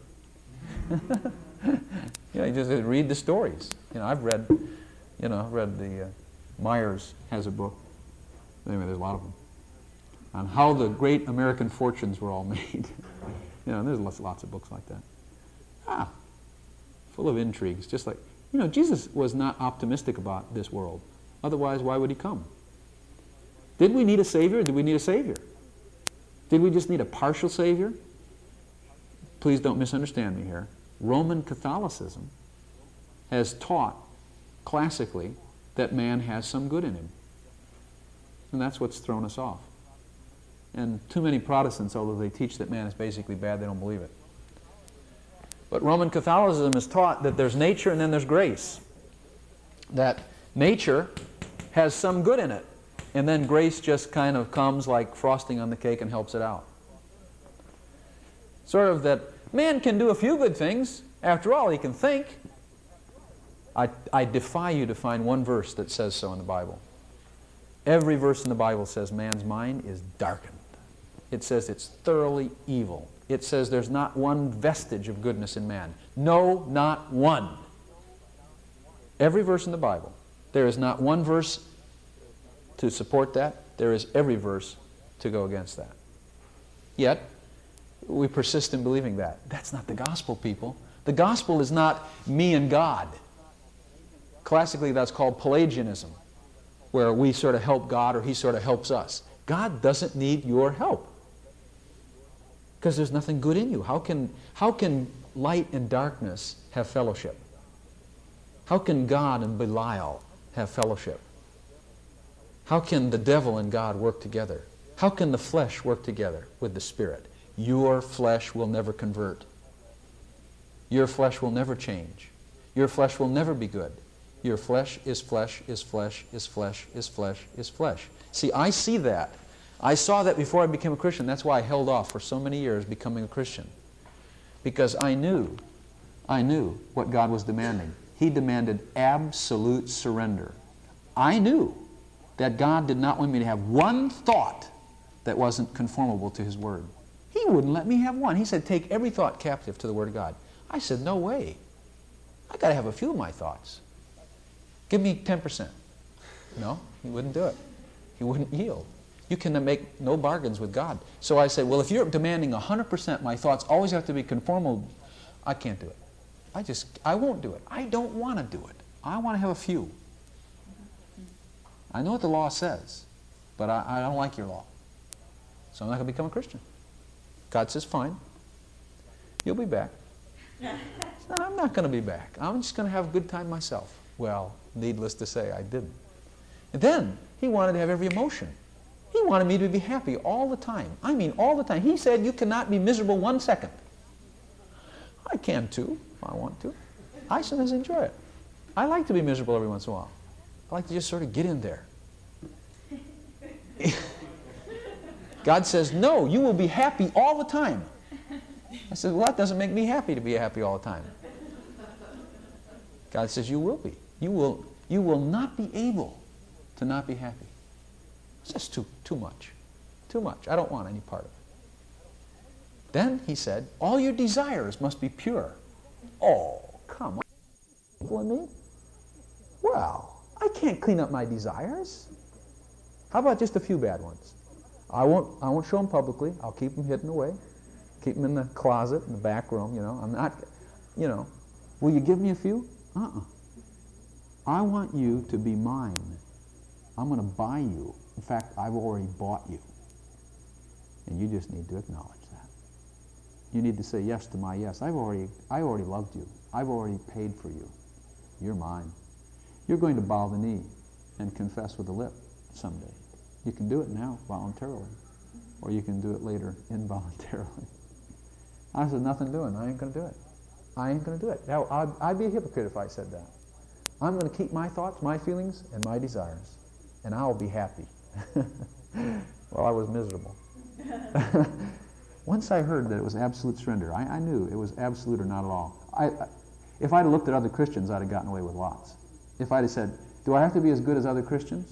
Yeah, you just read the stories. You know, I've read, you know, I've read the, uh, Myers has a book. Anyway, there's a lot of them. On how the great American fortunes were all made. You know, there's lots, lots of books like that. Ah, full of intrigues. Just like, you know, Jesus was not optimistic about this world. Otherwise, why would he come? Did we need a Savior? Did we need a Savior? Did we just need a partial Savior? Please don't misunderstand me here. Roman Catholicism has taught classically that man has some good in him. And that's what's thrown us off. And too many Protestants, although they teach that man is basically bad, they don't believe it. But Roman Catholicism has taught that there's nature and then there's grace. That nature has some good in it, and then grace just kind of comes like frosting on the cake and helps it out. Sort of that man can do a few good things. After all, he can think. I, I defy you to find one verse that says so in the Bible. Every verse in the Bible says man's mind is darkened. It says it's thoroughly evil. It says there's not one vestige of goodness in man. No, not one. Every verse in the Bible. There is not one verse to support that. There is every verse to go against that. Yet, we persist in believing that. That's not the gospel, people. The gospel is not me and God. Classically, that's called Pelagianism, where we sort of help God or He sort of helps us. God doesn't need your help because there's nothing good in you. How can, how can light and darkness have fellowship? How can God and Belial have fellowship? How can the devil and God work together? How can the flesh work together with the Spirit? Your flesh will never convert. Your flesh will never change. Your flesh will never be good. Your flesh is flesh, is flesh, is flesh, is flesh, is flesh. See, I see that. I saw that before I became a Christian. That's why I held off for so many years becoming a Christian. Because I knew, I knew what God was demanding. He demanded absolute surrender. I knew that God did not want me to have one thought that wasn't conformable to His Word. He wouldn't let me have one. He said, take every thought captive to the Word of God. I said, no way. I've got to have a few of my thoughts. Give me ten percent. No, He wouldn't do it. He wouldn't yield. You can make no bargains with God. So I said, well, if you're demanding one hundred percent, my thoughts always have to be conformable. I can't do it. I just, I won't do it. I don't want to do it. I want to have a few. I know what the law says, but I, I don't like your law. So I'm not going to become a Christian. God says, fine. You'll be back. No, I'm not going to be back. I'm just going to have a good time myself. Well, needless to say, I didn't. And then, he wanted to have every emotion. He wanted me to be happy all the time. I mean, all the time. He said, you cannot be miserable one second. I can too, if I want to. I sometimes enjoy it. I like to be miserable every once in a while. I like to just sort of get in there. God says, no, you will be happy all the time. I said, well, that doesn't make me happy to be happy all the time. God says, you will be. You will, you will not be able to not be happy. It's just too, too much. Too much. I don't want any part of it. Then he said, all your desires must be pure. Oh, come on. For me? Well, I can't clean up my desires. How about just a few bad ones? I won't, I won't show them publicly. I'll keep them hidden away. Keep them in the closet, in the back room, you know. I'm not, you know. Will you give me a few? Uh-uh. I want you to be mine. I'm going to buy you. In fact, I've already bought you. And you just need to acknowledge that. You need to say yes to my yes. I've already, I already loved you. I've already paid for you. You're mine. You're going to bow the knee and confess with the lip someday. You can do it now voluntarily, or you can do it later involuntarily. I said, nothing doing. I ain't going to do it. I ain't going to do it. Now, I'd, I'd be a hypocrite if I said that. I'm going to keep my thoughts, my feelings, and my desires, and I'll be happy. Well, I was miserable. Once I heard that it was absolute surrender, I, I knew it was absolute or not at all. I, I, if I'd have looked at other Christians, I'd have gotten away with lots. If I'd have said, do I have to be as good as other Christians?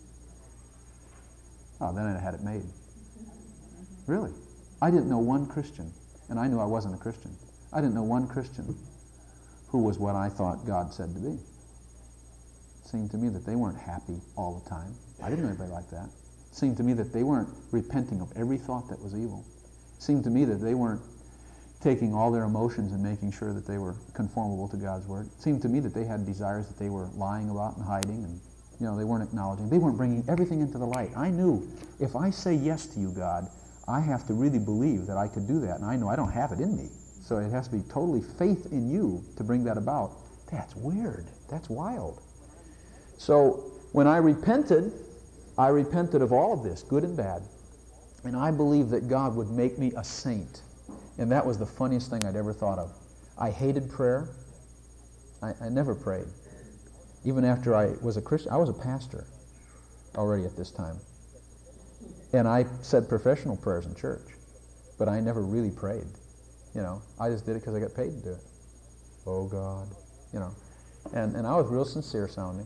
Oh, then I'd have had it made. Really. I didn't know one Christian, and I knew I wasn't a Christian. I didn't know one Christian who was what I thought God said to be. It seemed to me that they weren't happy all the time. I didn't know anybody like that. It seemed to me that they weren't repenting of every thought that was evil. It seemed to me that they weren't taking all their emotions and making sure that they were conformable to God's Word. It seemed to me that they had desires that they were lying about and hiding, and you know, they weren't acknowledging. They weren't bringing everything into the light. I knew if I say yes to you, God, I have to really believe that I could do that, and I know I don't have it in me. So it has to be totally faith in you to bring that about. That's weird. That's wild. So when I repented, I repented of all of this, good and bad, and I believed that God would make me a saint. And that was the funniest thing I'd ever thought of. I hated prayer. I, I never prayed. Even after I was a Christian, I was a pastor already at this time. And I said professional prayers in church, but I never really prayed. You know, I just did it because I got paid to do it. Oh God, you know. And, and I was real sincere sounding.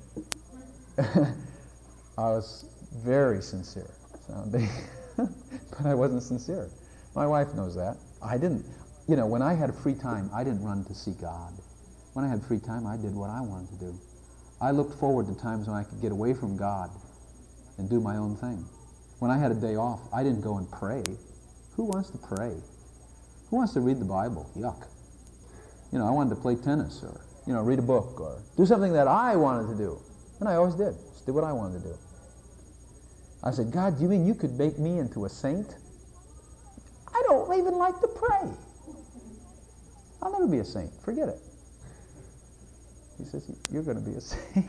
I was very sincere sounding, but I wasn't sincere. My wife knows that. I didn't, you know, when I had free time, I didn't run to see God. When I had free time, I did what I wanted to do. I looked forward to times when I could get away from God and do my own thing. When I had a day off, I didn't go and pray. Who wants to pray? Who wants to read the Bible? Yuck. You know, I wanted to play tennis or, you know, read a book or do something that I wanted to do. And I always did. Just did what I wanted to do. I said, God, do you mean you could make me into a saint? I don't even like to pray. I'll never be a saint. Forget it. He says, you're going to be a saint.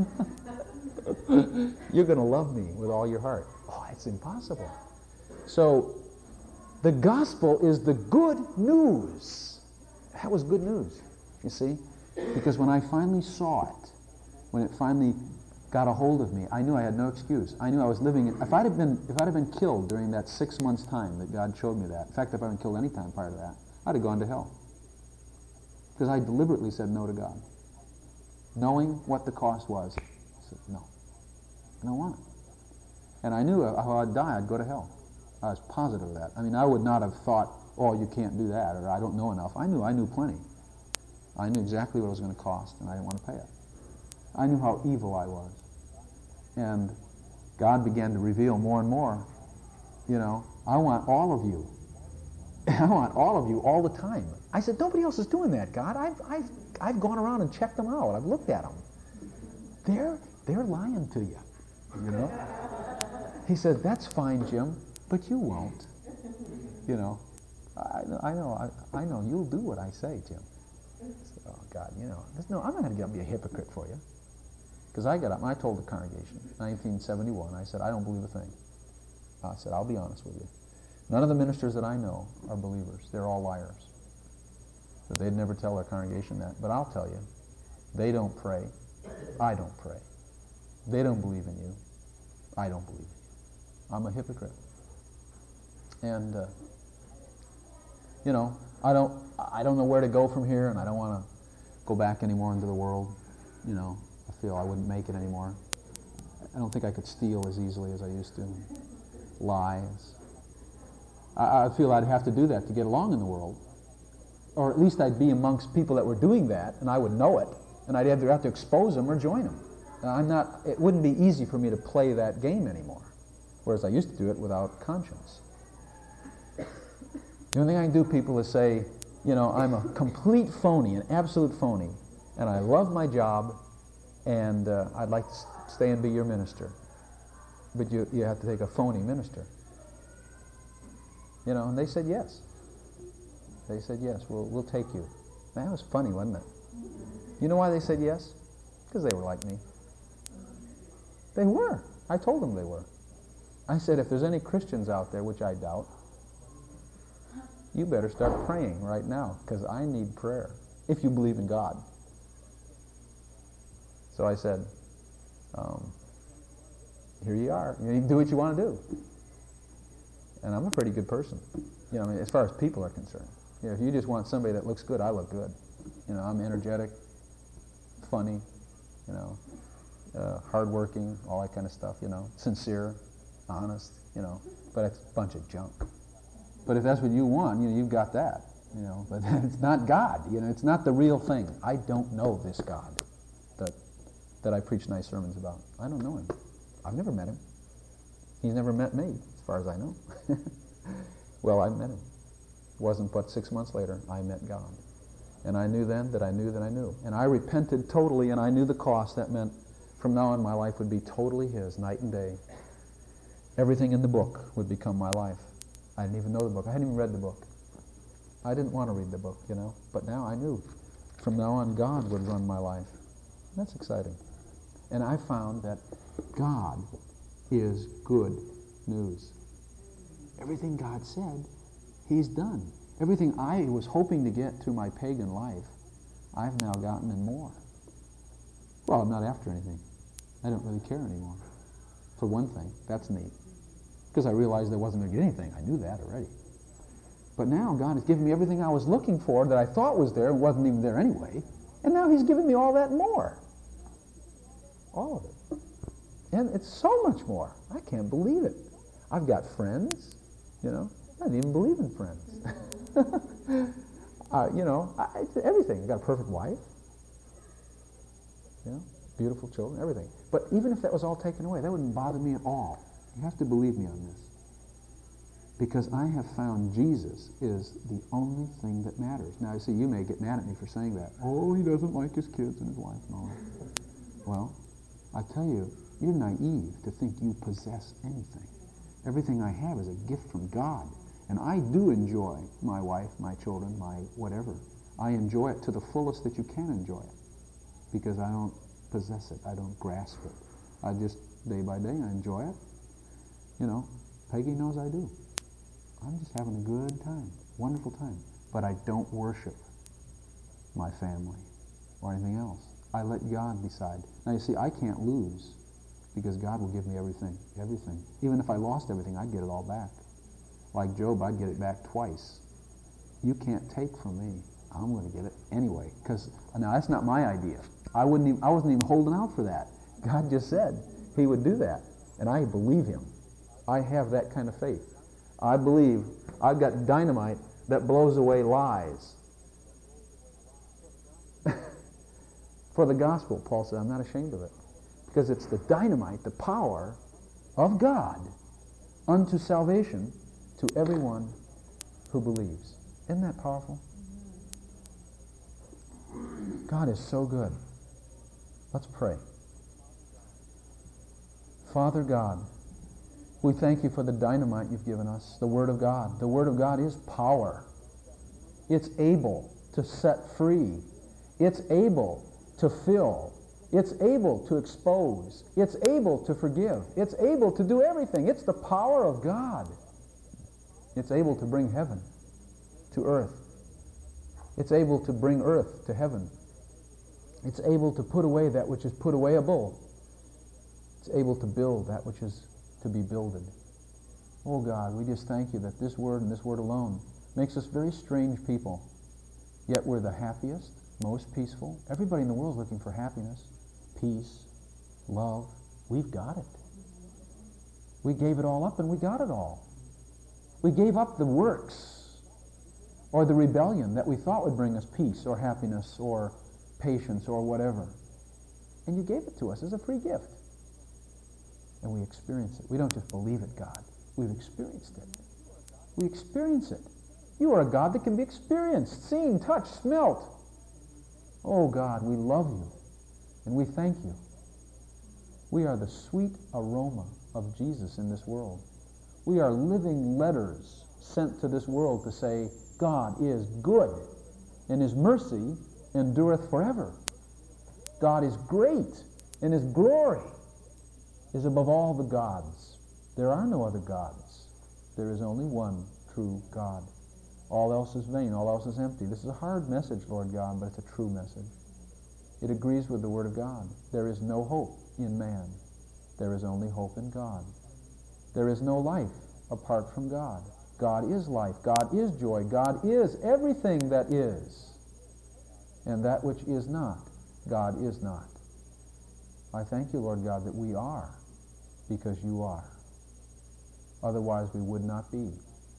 You're going to love me with all your heart. Oh, it's impossible. So, the gospel is the good news. That was good news, you see? Because when I finally saw it, when it finally got a hold of me, I knew I had no excuse. I knew I was living in, if I'd have been, if I'd have been killed during that six months time that God showed me that, in fact, if I'd been killed any time prior to that, I'd have gone to hell. Because I deliberately said no to God. Knowing what the cost was, I said, no, I don't want it. And I knew if I'd die, I'd go to hell. I was positive of that. I mean, I would not have thought, oh, you can't do that, or I don't know enough. I knew I knew plenty. I knew exactly what it was going to cost, and I didn't want to pay it. I knew how evil I was. And God began to reveal more and more, you know, I want all of you. I want all of you all the time. I said, nobody else is doing that, God. I've, I've, I've gone around and checked them out. I've looked at them. They're, they're lying to you, you know. He said, that's fine, Jim, but you won't. You know, I, I know, I, I know, you'll do what I say, Jim. I said, oh, God, you know, no, I'm not going to get up and be a hypocrite for you. Because I got up and I told the congregation, nineteen seventy-one, I said, I don't believe a thing. I said, I'll be honest with you. None of the ministers that I know are believers. They're all liars. But they'd never tell their congregation that. But I'll tell you, they don't pray. I don't pray. They don't believe in you. I don't believe in you. I'm a hypocrite. And, uh, you know, I don't, I don't know where to go from here, and I don't want to go back anymore into the world. You know, I feel I wouldn't make it anymore. I don't think I could steal as easily as I used to. Lies. I, I feel I'd have to do that to get along in the world. Or at least I'd be amongst people that were doing that, and I would know it, and I'd either have to expose them or join them. Now, I'm not, it wouldn't be easy for me to play that game anymore, whereas I used to do it without conscience. The only thing I can do, people, is say, you know, I'm a complete phony, an absolute phony, and I love my job, and uh, I'd like to stay and be your minister. But you, you have to take a phony minister. You know, and they said yes. They said yes, we'll, we'll take you. Man, that was funny, wasn't it? You know why they said yes? Because they were like me. They were. I told them they were. I said, if there's any Christians out there, which I doubt, you better start praying right now, because I need prayer, if you believe in God. So I said, um, here you are. You can do what you want to do. And I'm a pretty good person, you know, I mean, as far as people are concerned. You know, if you just want somebody that looks good, I look good. You know, I'm energetic, funny, you know, uh, hardworking, all that kind of stuff, you know, sincere, honest, you know, but it's a bunch of junk. But if that's what you want, you know, you've got that, you know, but it's not God, you know, it's not the real thing. I don't know this God that that I preach nice sermons about. I don't know him. I've never met him. He's never met me, as far as I know. Well, I met him. It wasn't but six months later I met God. And I knew then that I knew that I knew. And I repented totally, and I knew the cost. That meant from now on my life would be totally his, night and day. Everything in the book would become my life. I didn't even know the book. I hadn't even read the book. I didn't want to read the book, you know. But now I knew. From now on, God would run my life. That's exciting. And I found that God is good news. Everything God said, he's done. Everything I was hoping to get through my pagan life, I've now gotten and more. Well, I'm not after anything. I don't really care anymore. For one thing, that's neat. Because I realized I wasn't going to get anything. I knew that already. But now God has given me everything I was looking for that I thought was there and wasn't even there anyway. And now he's given me all that and more. All of it. And it's so much more. I can't believe it. I've got friends, you know. I didn't even believe in friends. uh, you know, I, everything. I've got a perfect wife. You know, beautiful children, everything. But even if that was all taken away, that wouldn't bother me at all. You have to believe me on this. Because I have found Jesus is the only thing that matters. Now, you see, you may get mad at me for saying that. Oh, he doesn't like his kids and his wife and all that. Well, I tell you, you're naive to think you possess anything. Everything I have is a gift from God. And I do enjoy my wife, my children, my whatever. I enjoy it to the fullest that you can enjoy it. Because I don't possess it. I don't grasp it. I just, day by day, I enjoy it. You know, Peggy knows I do. I'm just having a good time, wonderful time. But I don't worship my family or anything else. I let God decide. Now, you see, I can't lose because God will give me everything, everything. Even if I lost everything, I'd get it all back. Like Job, I'd get it back twice. You can't take from me. I'm going to get it anyway. Because now that's not my idea. I wouldn't even, I wasn't even holding out for that. God just said he would do that. And I believe him. I have that kind of faith. I believe I've got dynamite that blows away lies. For the gospel, Paul said, I'm not ashamed of it. Because it's the dynamite, the power of God unto salvation to everyone who believes. Isn't that powerful? God is so good. Let's pray. Father God, we thank you for the dynamite you've given us, the Word of God. The Word of God is power. It's able to set free. It's able to fill It's able to expose. It's able to forgive. It's able to do everything. It's the power of God. It's able to bring heaven to earth. It's able to bring earth to heaven. It's able to put away that which is put awayable. It's able to build that which is to be builded. Oh God, we just thank you that this word and this word alone makes us very strange people. Yet we're the happiest, most peaceful. Everybody in the world is looking for happiness, peace, love. We've got it. We gave it all up and we got it all. We gave up the works or the rebellion that we thought would bring us peace or happiness or patience or whatever. And you gave it to us as a free gift. And we experience it. We don't just believe it, God. We've experienced it. We experience it. You are a God that can be experienced, seen, touched, smelt. Oh God, we love you and we thank you. We are the sweet aroma of Jesus in this world. We are living letters sent to this world to say, God is good and His mercy endureth forever. God is great and His glory is above all the gods. There are no other gods. There is only one true God. All else is vain. All else is empty. This is a hard message, Lord God, but it's a true message. It agrees with the Word of God. There is no hope in man. There is only hope in God. There is no life apart from God. God is life. God is joy. God is everything that is. And that which is not, God is not. I thank you, Lord God, that we are because you are. Otherwise we would not be.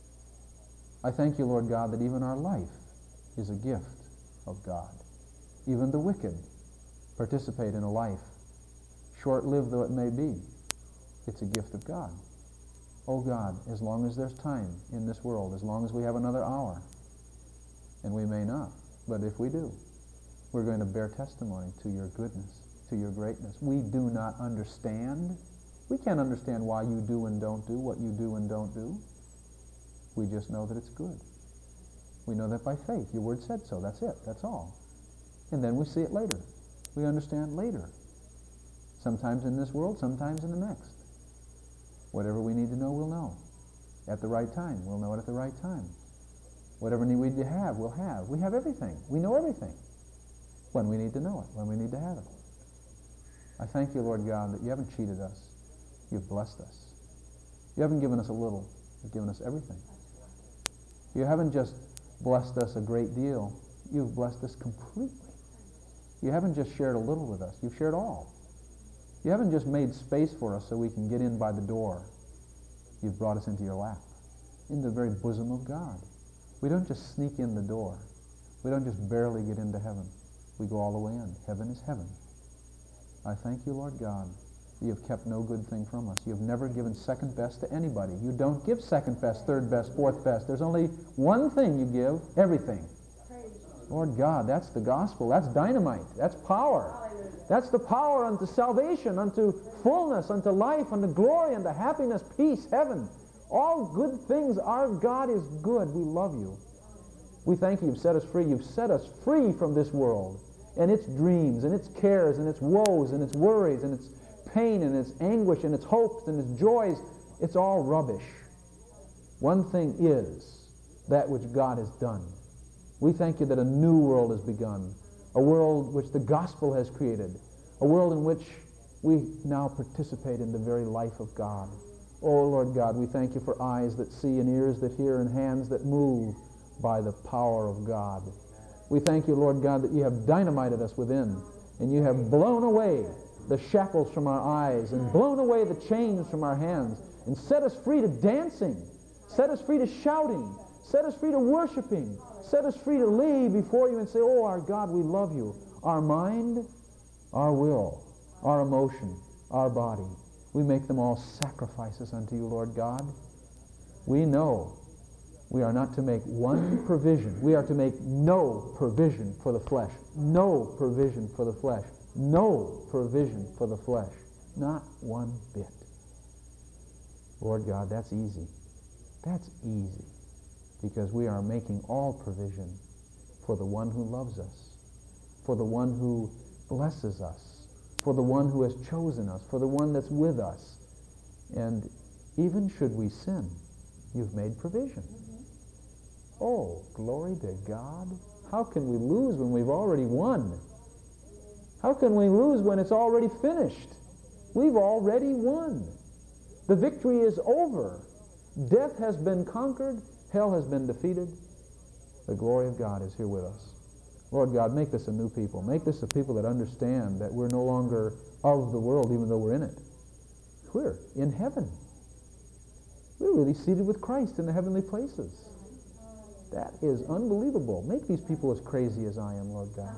I thank you, Lord God, that even our life is a gift of God. Even the wicked participate in a life, short-lived though it may be. It's a gift of God. Oh God, as long as there's time in this world, as long as we have another hour, and we may not, but if we do, we're going to bear testimony to your goodness, to your greatness. We do not understand. We can't understand why you do and don't do what you do and don't do. We just know that it's good. We know that by faith. Your word said so. That's it. That's all. And then we see it later. We understand later. Sometimes in this world, sometimes in the next. Whatever we need to know, we'll know. At the right time, we'll know it at the right time. Whatever need we need to have, we'll have. We have everything. We know everything. When we need to know it, when we need to have it. I thank you, Lord God, that you haven't cheated us. You've blessed us. You haven't given us a little. You've given us everything. You haven't just blessed us a great deal. You've blessed us completely. You haven't just shared a little with us. You've shared all. You haven't just made space for us so we can get in by the door. You've brought us into your lap, in the very bosom of God. We don't just sneak in the door. We don't just barely get into heaven. We go all the way in. Heaven is heaven. I thank you, Lord God, that you have kept no good thing from us. You have never given second best to anybody. You don't give second best, third best, fourth best. There's only one thing you give, everything. Lord God, that's the gospel. That's dynamite. That's power. That's the power unto salvation, unto fullness, unto life, unto glory, unto happiness, peace, heaven. All good things. Our God is good. We love you. We thank you. You've set us free. You've set us free from this world and its dreams and its cares and its woes and its worries and its pain and its anguish and its hopes and its joys. It's all rubbish. One thing is that which God has done. We thank you that a new world has begun, a world which the gospel has created, a world in which we now participate in the very life of God. Oh, Lord God, we thank you for eyes that see and ears that hear and hands that move by the power of God. We thank you, Lord God, that you have dynamited us within and you have blown away the shackles from our eyes and blown away the chains from our hands and set us free to dancing, set us free to shouting, set us free to worshiping, set us free to lay before you and say, oh, our God, we love you. Our mind, our will, our emotion, our body, we make them all sacrifices unto you, Lord God. We know we are not to make one provision. We are to make no provision for the flesh. No provision for the flesh. No provision for the flesh. Not one bit. Lord God, that's easy. That's easy. Because we are making all provision for the one who loves us, for the one who blesses us, for the one who has chosen us, for the one that's with us. And even should we sin, you've made provision. Oh, glory to God. How can we lose when we've already won? How can we lose when it's already finished? We've already won. The victory is over. Death has been conquered. Hell has been defeated. The glory of God is here with us. Lord God, make this a new people. Make this a people that understand that we're no longer of the world, even though we're in it. We're in heaven. We're really seated with Christ in the heavenly places. That is unbelievable. Make these people as crazy as I am, Lord God.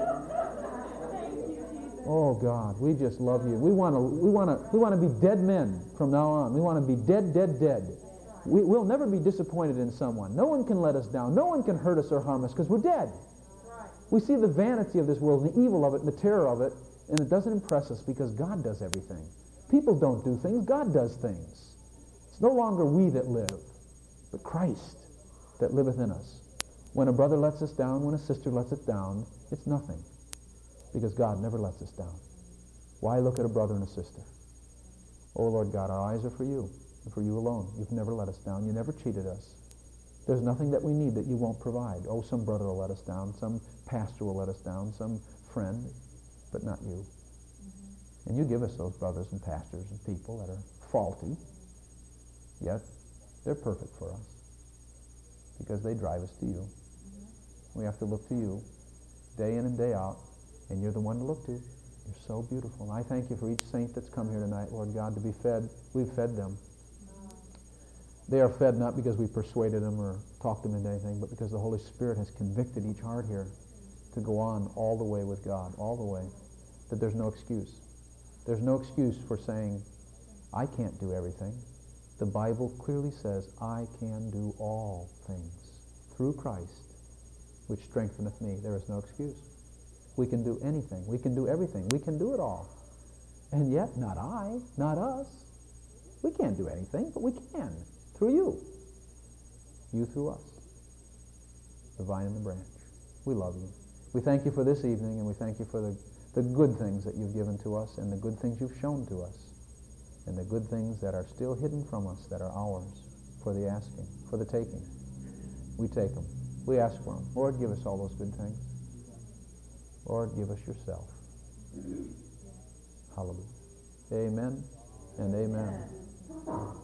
Oh God, we just love you. We want to we want to we want to be dead men from now on. We want to be dead, dead, dead. We, we'll never be disappointed in someone. No one can let us down. No one can hurt us or harm us because we're dead. We see the vanity of this world, and the evil of it, and the terror of it, and it doesn't impress us because God does everything. People don't do things. God does things. It's no longer we that live, but Christ that liveth in us. When a brother lets us down, when a sister lets us down, it's nothing, because God never lets us down. Why look at a brother and a sister? Oh, Lord God, our eyes are for you, and for you alone. You've never let us down. You never cheated us. There's nothing that we need that you won't provide. Oh, some brother will let us down, some pastor will let us down, some friend, but not you. Mm-hmm. And you give us those brothers and pastors and people that are faulty, yet they're perfect for us because they drive us to you. Mm-hmm. We have to look to you day in and day out, and you're the one to look to. You're so beautiful. And I thank you for each saint that's come here tonight, Lord God, to be fed. We've fed them. They are fed not because we persuaded them or talked them into anything, but because the Holy Spirit has convicted each heart here to go on all the way with God, all the way, that there's no excuse. There's no excuse for saying, I can't do everything. The Bible clearly says, I can do all things through Christ, which strengtheneth me. There is no excuse. We can do anything. We can do everything. We can do it all. And yet, not I, not us. We can't do anything, but we can. Through you. You through us. The vine and the branch. We love you. We thank you for this evening, and we thank you for the, the good things that you've given to us, and the good things you've shown to us, and the good things that are still hidden from us that are ours for the asking, for the taking. We take them. We ask for them. Lord, give us all those good things. Lord, give us yourself. Hallelujah. Amen and amen.